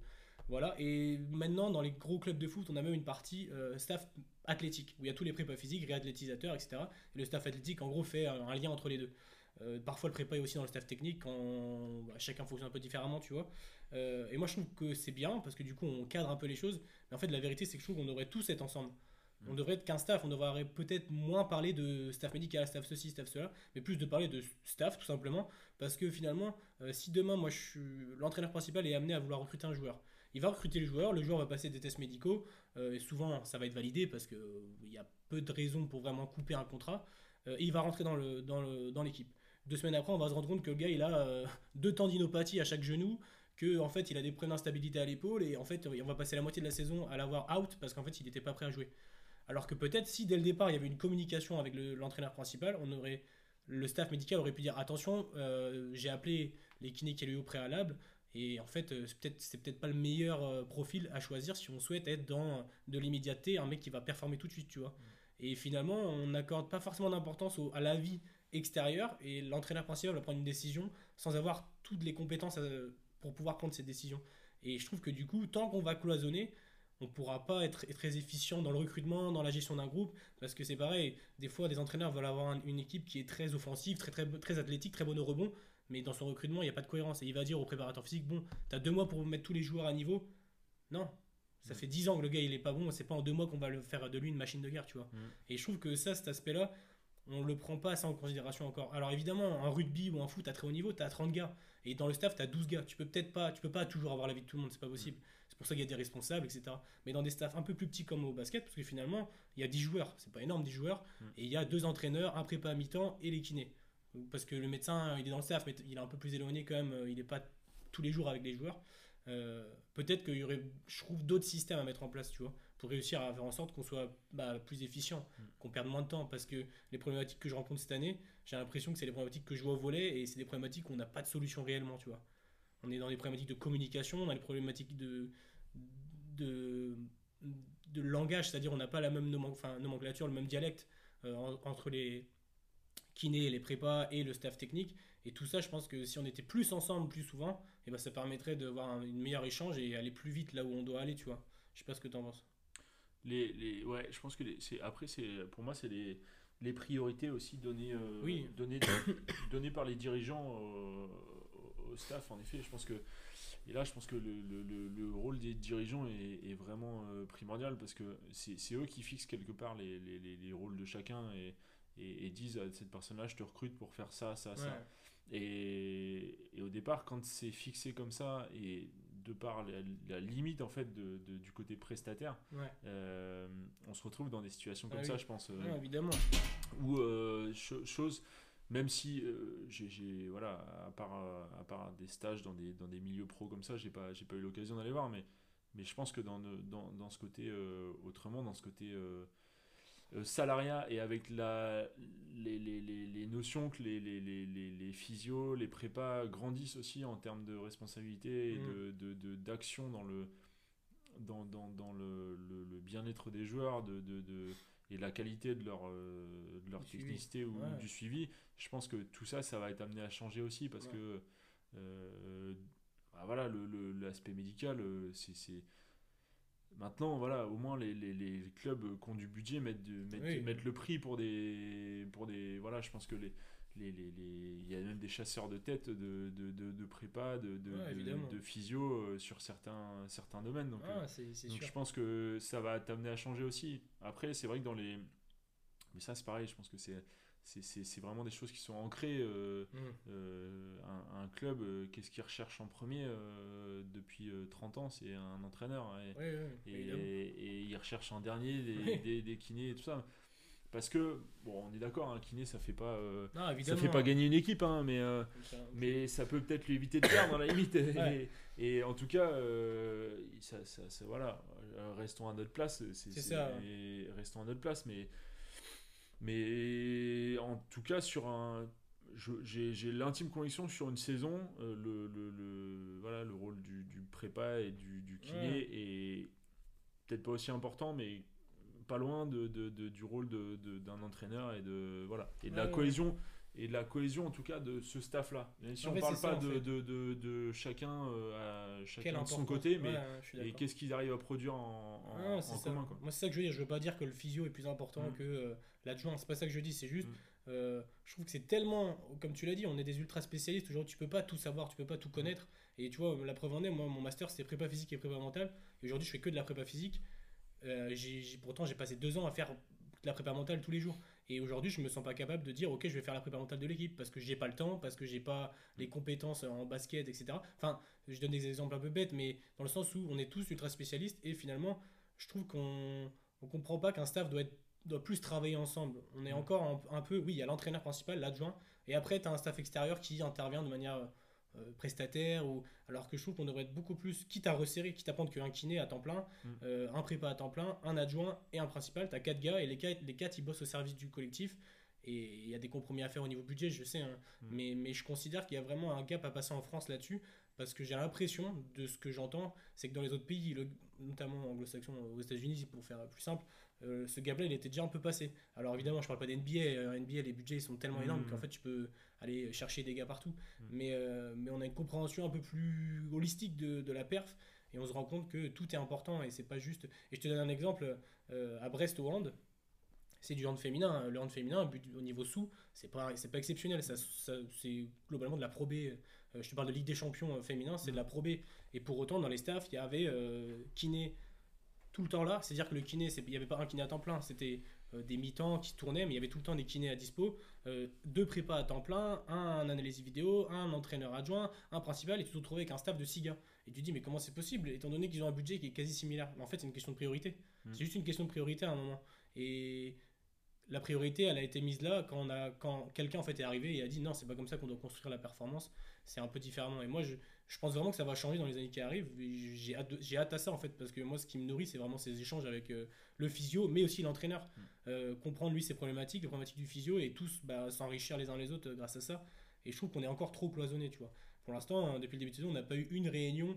Voilà, et maintenant dans les gros clubs de foot, on a même une partie euh, staff athlétique, où il y a tous les prépas physiques, réathlétisateurs, et cetera. Et le staff athlétique, en gros, fait un, un lien entre les deux. Euh, parfois, le prépa est aussi dans le staff technique, quand bah, chacun fonctionne un peu différemment, tu vois. Euh, et moi, je trouve que c'est bien, parce que du coup, on cadre un peu les choses. Mais en fait, la vérité, c'est que je trouve qu'on devrait tous être ensemble. On devrait être qu'un staff, on devrait peut-être moins parler de staff médical, staff ceci, staff cela, mais plus de parler de staff, tout simplement. Parce que finalement, euh, si demain, moi, je suis l'entraîneur principal est amené à vouloir recruter un joueur, il va recruter le joueur, le joueur va passer des tests médicaux, euh, et souvent ça va être validé parce qu'il euh, y a peu de raisons pour vraiment couper un contrat, euh, et il va rentrer dans, le, dans, le, dans l'équipe. Deux semaines après, on va se rendre compte que le gars il a euh, deux tendinopathies à chaque genou, que en fait il a des problèmes d'instabilité à l'épaule, et en fait on va passer la moitié de la saison à l'avoir out parce qu'en fait il n'était pas prêt à jouer. Alors que peut-être si dès le départ il y avait une communication avec le- l'entraîneur principal, on aurait, le staff médical aurait pu dire attention, euh, j'ai appelé les kinés qu'il y a eu au préalable, et en fait, euh, c'est peut-être c'est peut-être pas le meilleur euh, profil à choisir si on souhaite être dans euh, de l'immédiateté, un mec qui va performer tout de suite, tu vois. Et finalement, on n'accorde pas forcément d'importance au- à l'avis extérieur, et l'entraîneur principal va prendre une décision sans avoir toutes les compétences euh, pour pouvoir prendre cette décision. Et je trouve que du coup, tant qu'on va cloisonner, on ne pourra pas être très efficient dans le recrutement, dans la gestion d'un groupe, parce que c'est pareil, des fois des entraîneurs veulent avoir un- une équipe qui est très offensive, très, très, très athlétique, très bonne au rebond, mais dans son recrutement, il n'y a pas de cohérence. Et il va dire au préparateur physique, bon, t'as deux mois pour mettre tous les joueurs à niveau. Non, ça Mm. fait dix ans que le gars il est pas bon, c'est pas en deux mois qu'on va le faire de lui une machine de guerre, tu vois. Mm. Et je trouve que ça, cet aspect-là, on le prend pas assez en considération encore. Alors évidemment, un rugby ou un foot à très haut niveau, t'as trente gars. Et dans le staff, t'as douze gars. Tu peux peut-être pas, tu peux pas toujours avoir l'avis de tout le monde, c'est pas possible. C'est pour ça qu'il y a des responsables, et cetera. Mais dans des staffs un peu plus petits comme au basket, parce que finalement, il y a dix joueurs, c'est pas énorme dix joueurs, Mm. et il y a deux entraîneurs, un prépa à mi-temps et les kinés. Parce que le médecin, il est dans le staff, mais il est un peu plus éloigné quand même, il n'est pas tous les jours avec les joueurs. Euh, peut-être qu'il y aurait, je trouve, d'autres systèmes à mettre en place, tu vois, pour réussir à faire en sorte qu'on soit bah, plus efficient, Mm. qu'on perde moins de temps. Parce que les problématiques que je rencontre cette année, j'ai l'impression que c'est les problématiques que je vois au volet, et c'est des problématiques où on n'a pas de solution réellement, tu vois. On est dans des problématiques de communication, on a des problématiques de, de, de langage, c'est-à-dire on n'a pas la même nomen- enfin, nomenclature, le même dialecte euh, en- entre les kinés, les prépas et le staff technique. Et tout ça, je pense que si on était plus ensemble plus souvent, eh ben, ça permettrait d'avoir un une meilleure échange et aller plus vite là où on doit aller, tu vois. Je sais pas ce que t'en penses. Les, les, ouais, je pense que les, c'est, après, c'est, pour moi, c'est les, les priorités aussi données, euh, Oui, données, données par les dirigeants euh, au staff, en effet. Je pense que, et là, je pense que le, le, le, le rôle des dirigeants est, est vraiment euh, primordial parce que c'est, c'est eux qui fixent quelque part les, les, les, les rôles de chacun et, et, et disent à cette personne-là, je te recrute pour faire ça, ça, ouais, ça. Et, et au départ, quand c'est fixé comme ça, et de par la, la limite en fait de, de- du côté prestataire, ouais. euh, on se retrouve dans des situations Ah comme oui. ça, je pense, euh, Non, évidemment. où euh, cho- chose, même si euh, j'ai, j'ai- voilà, à part, euh, à part des stages dans des, dans des milieux pro comme ça, j'ai pas, j'ai pas eu l'occasion d'aller voir, mais, mais je pense que dans, le- dans, dans ce côté euh, autrement, dans ce côté euh, euh, salariat et avec la, les, les, les, les notions que les, les, les, les, les physios, les prépas grandissent aussi en termes de responsabilité et Mm. de, de, de- d'action dans le, dans, dans, dans le, le, le bien-être des joueurs de, de, de, et la qualité de leur, euh, de leur Du suivi. technicité ou Ouais. du suivi, je pense que tout ça, ça va être amené à changer aussi parce Ouais. que euh, bah voilà, le, le- l'aspect médical, euh, c'est, c'est, maintenant, voilà, au moins les, les, les clubs qui ont du budget mettent, de- mettent, Oui. mettent le prix pour des, pour des. Voilà, je pense que les. Les, les, les- il y a même des chasseurs de tête de, de, de, de prépa, de, de, Ouais, évidemment. de, de physio euh, sur certains, certains domaines. Donc, euh, Ah, c'est c'est donc sûr. je pense que ça va t'amener à changer aussi. Après, c'est vrai que dans les. Mais ça, c'est pareil, je pense que c'est, c'est, c'est, c'est vraiment des choses qui sont ancrées. euh, Mm. euh, un, un club, euh, qu'est-ce qu'il recherche en premier euh, depuis euh, trente ans? C'est un entraîneur. Et, Oui, oui, et, évidemment. et il recherche en dernier des, Oui. des, des kinés et tout ça. Parce que, bon, on est d'accord, un kiné, ça fait pas, euh, Non, ça évidemment. fait pas gagner une équipe, hein, mais, euh, Ça- mais ça peut peut-être lui éviter de perdre à la limite. Et, Ouais. et en tout cas, euh, ça, ça, ça- voilà, euh, restons à notre place. C'est, C'est c'est- ça, et restons à notre place, mais, mais en tout cas, sur un. je- j'ai, j'ai l'intime conviction que sur une saison, euh, le, le, le- voilà, le rôle du, du prépa et du, du kiné Ouais. est peut-être pas aussi important, mais pas loin de, de- de- du rôle de, de- d'un entraîneur et de, voilà, et de la Ouais, ouais. cohésion et de la cohésion en tout cas de ce staff-là. Et si En on fait, parle c'est ça, pas en de, fait. de, de, de chacun euh, à Quelle chacun de importance. son côté, mais Ouais, je suis et d'accord. qu'est-ce qu'ils arrivent à produire en, en, Ah, c'est en ça. commun quoi. Moi, c'est ça que je veux dire. Je veux pas dire que le physio est plus important Mm. que euh, l'adjoint. C'est pas ça que je dis. C'est juste, Mm. euh, je trouve que c'est tellement, comme tu l'as dit, on est des ultra spécialistes. Aujourd'hui, tu peux pas tout savoir, tu peux pas tout connaître. Et tu vois, la preuve en est, moi, mon master, c'était prépa physique et prépa mentale. Et aujourd'hui, je fais que de la prépa physique. Euh, j'ai, j'ai- pourtant, j'ai passé deux ans à faire de la prépa mentale tous les jours. Et aujourd'hui, je me sens pas capable de dire, ok, je vais faire la prépa mentale de l'équipe parce que j'ai pas le temps, parce que j'ai pas les compétences en basket, et cetera. Enfin, je donne des exemples un peu bêtes, mais dans le sens où on est tous ultra spécialistes et finalement, je trouve qu'on on comprend pas qu'un staff doit être doit plus travailler ensemble. On est Mm. encore un, un peu, oui, il y a l'entraîneur principal, l'adjoint, et après, tu as un staff extérieur qui intervient de manière euh, prestataire, ou, alors que je trouve qu'on devrait être beaucoup plus, quitte à resserrer, quitte à prendre qu'un kiné à temps plein, Mm. euh, un prépa à temps plein, un adjoint et un principal. Tu as quatre gars, et les quatre, les quatre, ils bossent au service du collectif. Et il y a des compromis à faire au niveau budget, je sais, hein. Mm. mais, mais je considère qu'il y a vraiment un gap à passer en France là-dessus, parce que j'ai l'impression, de ce que j'entends, c'est que dans les autres pays, le- notamment anglo-saxons, aux États-Unis, pour faire plus simple, euh, ce gap-là, il était déjà un peu passé. Alors évidemment, je parle pas d'N B A. euh, N B A, les budgets ils sont tellement Mm. énormes qu'en fait, tu peux aller chercher des gars partout. Mm. Mais, euh, mais on a une compréhension un peu plus holistique de, de la perf, et on se rend compte que tout est important, et c'est pas juste. Et je te donne un exemple, euh, à Brest au hand, c'est du hand féminin. Le hand féminin, but- au niveau sous, c'est pas, c'est pas exceptionnel. Ça, ça- c'est globalement de la Pro B. Euh, je te parle de Ligue des Champions euh, féminin, c'est de la Pro B. Et pour autant, dans les staffs, il y avait euh, kiné tout le temps là. C'est-à-dire que le kiné, c'est- il n'y avait pas un kiné à temps plein. C'était euh, des mi-temps qui tournaient, mais il y avait tout le temps des kinés à dispo. Euh, deux prépas à temps plein, un analyse vidéo, un entraîneur adjoint, un principal, et tu te retrouves avec un staff de six gars. Et tu te dis, mais comment c'est possible, étant donné qu'ils ont un budget qui est quasi similaire? Mais en fait, c'est une question de priorité. Mm. C'est juste une question de priorité à un moment. Et la priorité, elle a été mise là quand, on a, quand quelqu'un en fait est arrivé et a dit non, c'est pas comme ça qu'on doit construire la performance, c'est un peu différemment. Et moi, je, je pense vraiment que ça va changer dans les années qui arrivent. Et J'ai hâte, de- j'ai hâte à ça en fait, parce que moi, ce qui me nourrit, c'est vraiment ces échanges avec euh, le physio, mais aussi l'entraîneur. Euh, comprendre lui ses problématiques, les problématiques du physio, et tous bah, s'enrichir les uns les autres euh, grâce à ça. Et je trouve qu'on est encore trop cloisonné, tu vois. Pour l'instant, hein, depuis le début de saison, on n'a pas eu une réunion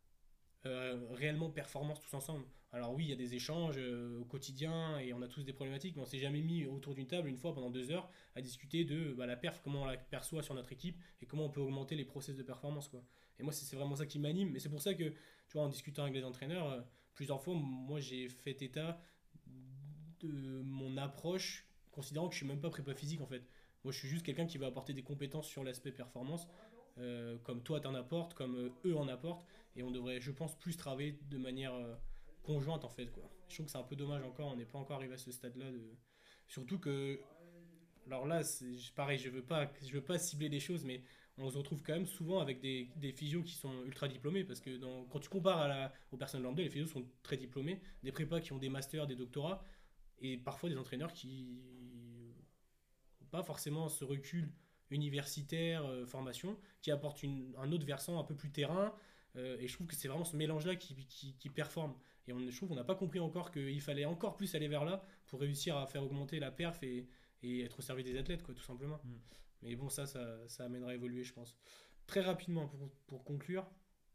euh, réellement performance tous ensemble. Alors oui, il y a des échanges euh, au quotidien et on a tous des problématiques, mais on s'est jamais mis autour d'une table une fois pendant deux heures à discuter de bah, la perf, comment on la perçoit sur notre équipe et comment on peut augmenter les process de performance, quoi. Et moi, c'est c'est vraiment ça qui m'anime. Et c'est pour ça que, tu vois, en discutant avec les entraîneurs, euh, plusieurs fois, moi, j'ai fait état de mon approche, considérant que je suis même pas prépa physique en fait. Moi, je suis juste quelqu'un qui va apporter des compétences sur l'aspect performance, euh, comme toi t'en apportes, comme euh, eux en apportent, et on devrait, je pense, plus travailler de manière euh, conjointe en fait, quoi. Je trouve que c'est un peu dommage encore, on n'est pas encore arrivé à ce stade-là. De... Surtout que, alors là, c'est pareil, je veux pas, je veux pas cibler des choses, mais on se retrouve quand même souvent avec des, des physios qui sont ultra diplômés, parce que dans- quand tu compares à la- aux personnes lambda, les physios sont très diplômés, des prépas qui ont des masters, des doctorats, et parfois des entraîneurs qui n'ont pas forcément ce recul universitaire, euh, formation, qui apportent une- un autre versant un peu plus terrain. Euh, et je trouve que c'est vraiment ce mélange-là qui, qui, qui performe. Et on, je trouve qu'on n'a pas compris encore qu'il fallait encore plus aller vers là pour réussir à faire augmenter la perf et, et être au service des athlètes, quoi, tout simplement. Mm. Mais bon, ça, ça, ça amènera à évoluer, je pense. Très rapidement, pour, pour conclure,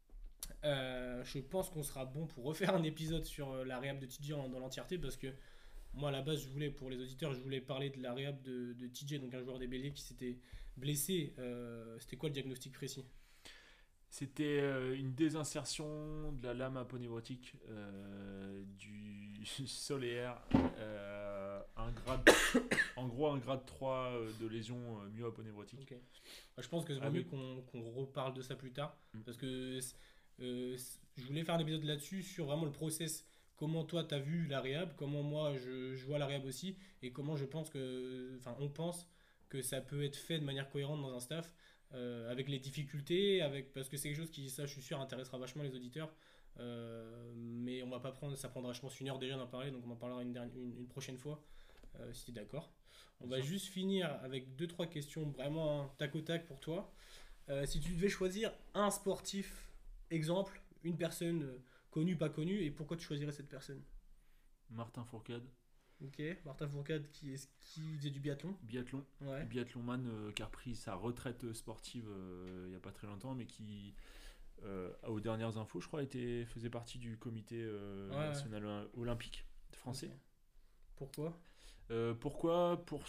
euh, je pense qu'on sera bon pour refaire un épisode sur euh, la réhab de T J en- dans l'entièreté, parce que moi, à la base, je voulais, pour les auditeurs, je voulais parler de la réhab de, de T J, donc un joueur des Béliers qui s'était blessé. Euh, c'était quoi le diagnostic précis? C'était euh, une désinsertion de la lame aponeurotique euh, du solaire, euh, un grade, en gros un grade trois euh, de lésion euh, myo-aponeurotique. Ok. Bah, je pense que c'est Ah mieux oui. qu'on qu'on reparle de ça plus tard, Mm. parce que euh, c- je voulais faire un épisode là-dessus, sur vraiment le process. Comment toi, tu as vu la réhab, comment moi, je, je vois la réhab aussi, et comment je pense que, enfin, on pense que ça peut être fait de manière cohérente dans un staff, euh, avec les difficultés, avec, parce que c'est quelque chose qui, ça, je suis sûr, intéressera vachement les auditeurs. Euh, mais on va pas prendre, ça prendra, je pense, une heure déjà d'en parler, donc on en parlera une, dernière- une, une prochaine fois, euh, si tu es d'accord. On va Bien sûr. juste finir avec deux trois questions vraiment hein, tac au tac pour toi. Euh, si tu devais choisir un sportif, exemple, une personne euh, connue, pas connue, et pourquoi tu choisirais cette personne? Martin Fourcade, Ok, Martin Fourcade qui, est, qui faisait du biathlon. biathlon, Ouais. biathlonman euh, qui a repris sa retraite sportive euh, il n'y a pas très longtemps, mais qui, euh, aux dernières infos, je crois, était, faisait partie du comité euh, Ouais, ouais. national olympique français. Ok. Pourquoi? Euh, pourquoi? Pour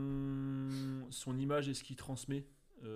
son, son image et ce qu'il transmet.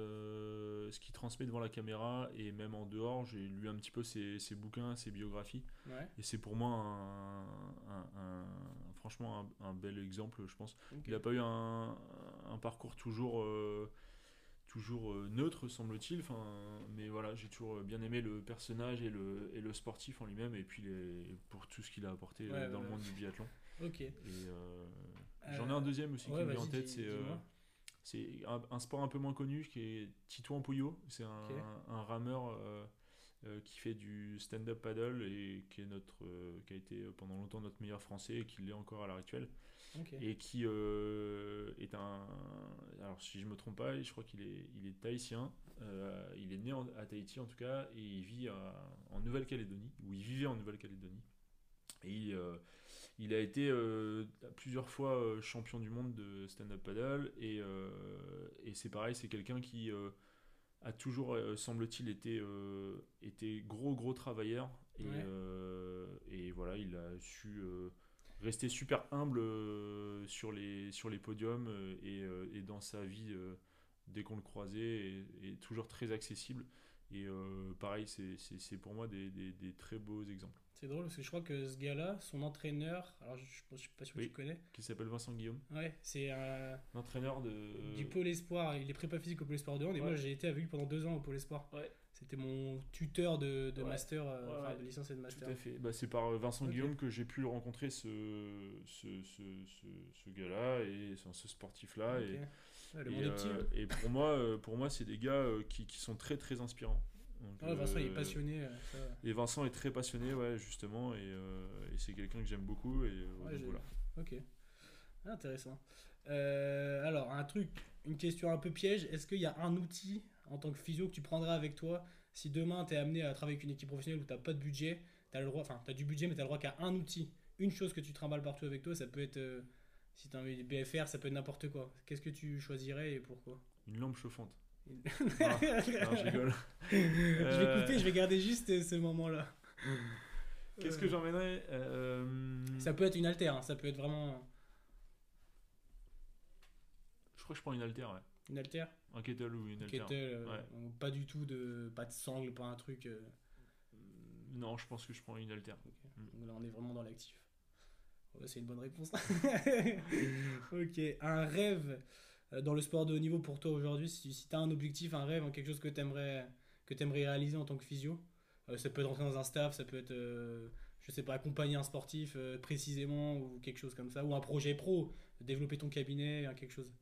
Euh, ce qu'il transmet devant la caméra et même en dehors. J'ai lu un petit peu ses, ses bouquins, ses biographies. Ouais. Et c'est pour moi un, un- un- franchement un, un bel exemple, je pense. Ok. Il n'a pas eu un, un parcours toujours, euh, toujours euh, neutre, semble-t-il. Enfin, mais voilà, j'ai toujours bien aimé le personnage et le, et le sportif en lui-même, et puis les, pour tout ce qu'il a apporté Ouais, euh, ouais, dans le ouais. monde du biathlon. Ok. Et euh, Euh, j'en ai un deuxième aussi ouais, qui me vient en vas-y, tête, dis- c'est euh, dis-moi. c'est un, un sport un peu moins connu qui est Titouan Pouillot. C'est un, Ok. un rameur euh, euh, qui fait du stand-up paddle et qui, est notre, euh, qui a été pendant longtemps notre meilleur français et qui l'est encore à l'heure actuelle. Ok. Et qui euh, est un. Alors, si je me trompe pas, je crois qu'il est, il est tahitien. Euh, il est né en- à Tahiti en tout cas, et il vit à- en Nouvelle-Calédonie, ou il vivait en Nouvelle-Calédonie. Et il, euh, il a été euh, plusieurs fois euh, champion du monde de stand-up paddle, et, euh, et c'est pareil, c'est quelqu'un qui euh, a toujours, euh, semble-t-il, été, euh, été gros gros travailleur, et, Ouais. euh, et voilà, il a su euh, rester super humble euh, sur, les, sur les podiums euh, et, euh, et dans sa vie euh, dès qu'on le croisait, et, et toujours très accessible. Et euh, pareil, c'est, c'est, c'est pour moi des, des, des très beaux exemples. C'est drôle parce que je crois que ce gars-là, son entraîneur, alors je, je, je suis pas sûr que tu Oui, connais. qui s'appelle Vincent Guillaume, Ouais, c'est un l'entraîneur de. du Pôle Espoir. Il est prépa physique au Pôle Espoir de Hand. Et moi, Ouais. j'ai été avec lui pendant deux ans au Pôle Espoir. Ouais, C'était mon tuteur de, de Ouais. master, euh, Ouais, enfin ouais. de licence et de Tout master. à fait. Bah, c'est par euh, Vincent Ok. Guillaume que j'ai pu le rencontrer, ce, ce, ce, ce, ce gars-là, et enfin, ce sportif-là. Ok. Et, Ouais, le et, monde est petit. euh, Hein. et pour moi, euh, pour moi c'est des gars euh, qui, qui sont très très inspirants. Donc, Ouais, Vincent, il est euh, passionné. euh, ça, ouais. Et Vincent est très passionné, ouais, justement, et, euh, et c'est quelqu'un que j'aime beaucoup. Et euh, Ouais, donc j'ai- voilà. Ok. Ah, intéressant. Euh, alors, un truc, une question un peu piège. Est-ce qu'il y a un outil en tant que physio que tu prendras avec toi si demain tu es amené à travailler avec une équipe professionnelle où tu n'as pas de budget, tu as le droit, enfin, tu as du budget, mais tu as le droit qu'à un outil, une chose que tu trimbales partout avec toi. Ça peut être, euh, si tu as envie de B F R, ça peut être n'importe quoi. Qu'est-ce que tu choisirais et pourquoi? Une lampe chauffante. Je Non, non, je rigole. vais Euh, couper, je vais garder juste euh, ce moment-là. Qu'est-ce Euh, que j'emmènerais Euh, Ça peut être une haltère, hein, ça peut être vraiment Je crois que je prends une haltère, ouais. une haltère. Un kettle ou une haltère. Kettle, euh, Ouais. donc pas du tout de, pas de sangle, pas un truc. euh, Non, je pense que je prends une haltère. ok. Mm. Donc là, on est vraiment dans l'actif. Ouais, c'est une bonne réponse. Ok, un rêve euh, dans le sport de haut niveau pour toi aujourd'hui, si, si tu as un objectif, un rêve, hein, quelque chose que tu aimerais, que tu réaliser en tant que physio, euh, ça peut être rentrer dans un staff, ça peut être, euh, je sais pas, accompagner un sportif euh, précisément ou quelque chose comme ça, ou un projet pro, développer ton cabinet, hein, quelque chose.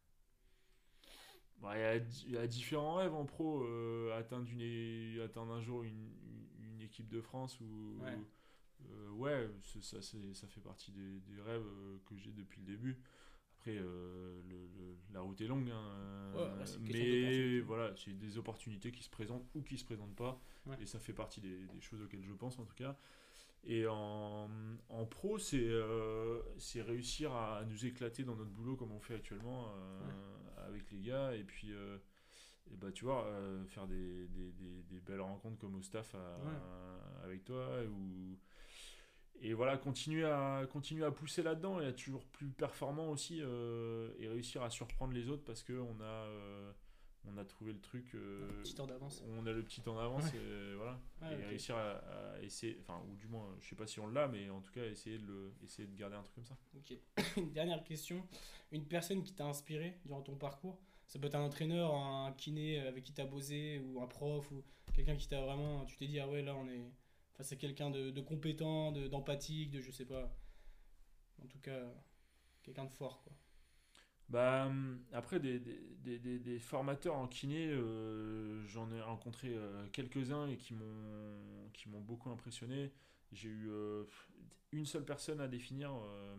Bah, Il y, a, il y a différents rêves en pro. euh, atteindre, une, é- atteindre un jour une, une- une équipe de France ou. Ouais. euh, ouais, c'est- ça, c'est- ça fait partie des, des rêves euh, que j'ai depuis le début. Après, euh, le- le- la route est longue, hein, Ouais, ouais, c'est une question mais d'opportunité. voilà, c'est des opportunités qui se présentent ou qui se présentent pas, Ouais. et ça fait partie des, des choses auxquelles je pense en tout cas. Et en, en pro, c'est euh, c'est réussir à nous éclater dans notre boulot comme on fait actuellement euh, avec les gars. Et puis, euh, et bah, tu vois, euh, faire des, des, des, des belles rencontres comme au staff à- Ouais. à- avec toi. Ou, et voilà, continuer à, continuer à pousser là-dedans et à être toujours plus performant aussi euh, et réussir à surprendre les autres parce qu'on a, euh, on a trouvé le truc. euh, Un petit temps d'avance. On a le petit temps d'avance, Ouais. et voilà. Ouais, Et ok. réussir à, à essayer, enfin, ou du moins, je sais pas si on l'a, mais en tout cas, essayer de, le, essayer de garder un truc comme ça. Ok. Une dernière question. Une personne qui t'a inspiré durant ton parcours, ça peut être un entraîneur, un kiné avec qui t'as bossé, ou un prof, ou quelqu'un qui t'a vraiment. Tu t'es dit, ah ouais, là on est face à quelqu'un de, de compétent, de- d'empathique, de je sais pas. En tout cas, quelqu'un de fort, quoi. Bah, hum, après, des, des, des, des- des formateurs en kiné, euh, j'en ai rencontré euh, quelques-uns et qui m'ont qui m'ont beaucoup impressionné. J'ai eu euh, une seule personne à définir. euh,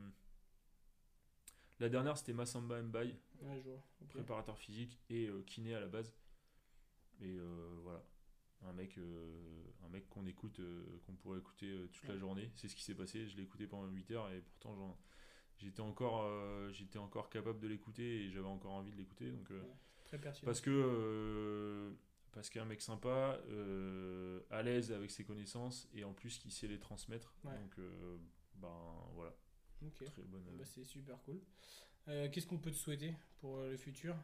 la dernière, c'était Massamba Mbaye, Ouais, je vois. Ok. préparateur physique et euh, kiné à la base. Et euh, voilà. Un mec, euh, un mec qu'on écoute, euh, qu'on pourrait écouter euh, toute la Ouais. journée. C'est ce qui s'est passé. Je l'ai écouté pendant huit heures et pourtant j'en- j'étais encore, euh, j'étais encore capable de l'écouter et j'avais encore envie de l'écouter. Donc, euh, Ouais. Très pertinent. parce que euh, parce qu'un mec sympa, euh, à l'aise avec ses connaissances et en plus qui sait les transmettre. Ouais. Donc euh, ben voilà. Ok. très bonne. Bah, c'est super cool. Euh, qu'est-ce qu'on peut te souhaiter pour euh, le futur?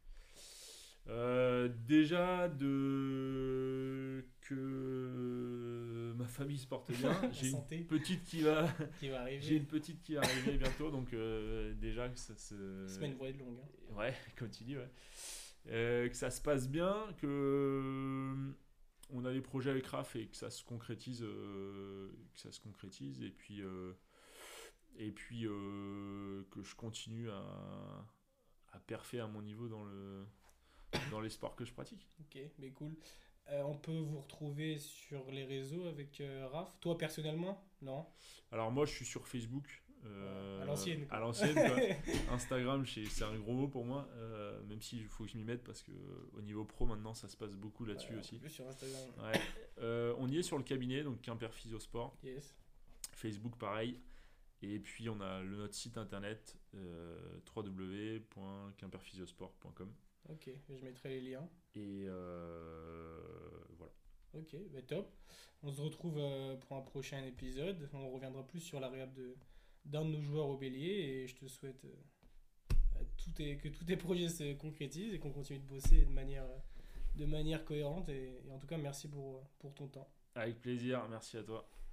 Euh, déjà de que ma famille se porte bien. La J'ai une santé petite qui va, qui va j'ai une arriver. petite qui va arriver bientôt, donc euh, déjà que ça se, Semaine va être longue. Hein. ouais, comme tu dis, ouais. Euh, que ça se passe bien, que euh, on a des projets avec Raph et que ça se concrétise, euh, que ça se concrétise, et puis euh, et puis euh, que je continue à à perfer à mon niveau dans le dans les sports que je pratique. Ok, mais cool. Euh, on peut vous retrouver sur les réseaux avec euh, Raph. Toi personnellement? Non? Alors moi je suis sur Facebook, Ouais, à euh, l'ancienne, quoi. à l'ancienne quoi. Instagram c'est c'est un gros mot pour moi, euh, même s'il faut que je m'y mette parce que euh, au niveau pro maintenant ça se passe beaucoup là-dessus Ouais, un peu aussi. plus sur Instagram. Ouais. Euh, on y est sur le cabinet, donc Quimper Physiosport. Yes. Facebook pareil. Et puis on a le, notre site internet euh, w w w point quimperphysiosport point com. Ok, je mettrai les liens. Et euh, voilà. Ok, bah top. On se retrouve euh, pour un prochain épisode. On reviendra plus sur la réhab de d'un de nos joueurs au Bélier et je te souhaite euh, tout tes- que tous tes projets se concrétisent et qu'on continue de bosser de manière, euh, de manière cohérente. Et, et en tout cas, merci pour, pour ton temps. Avec plaisir, merci à toi.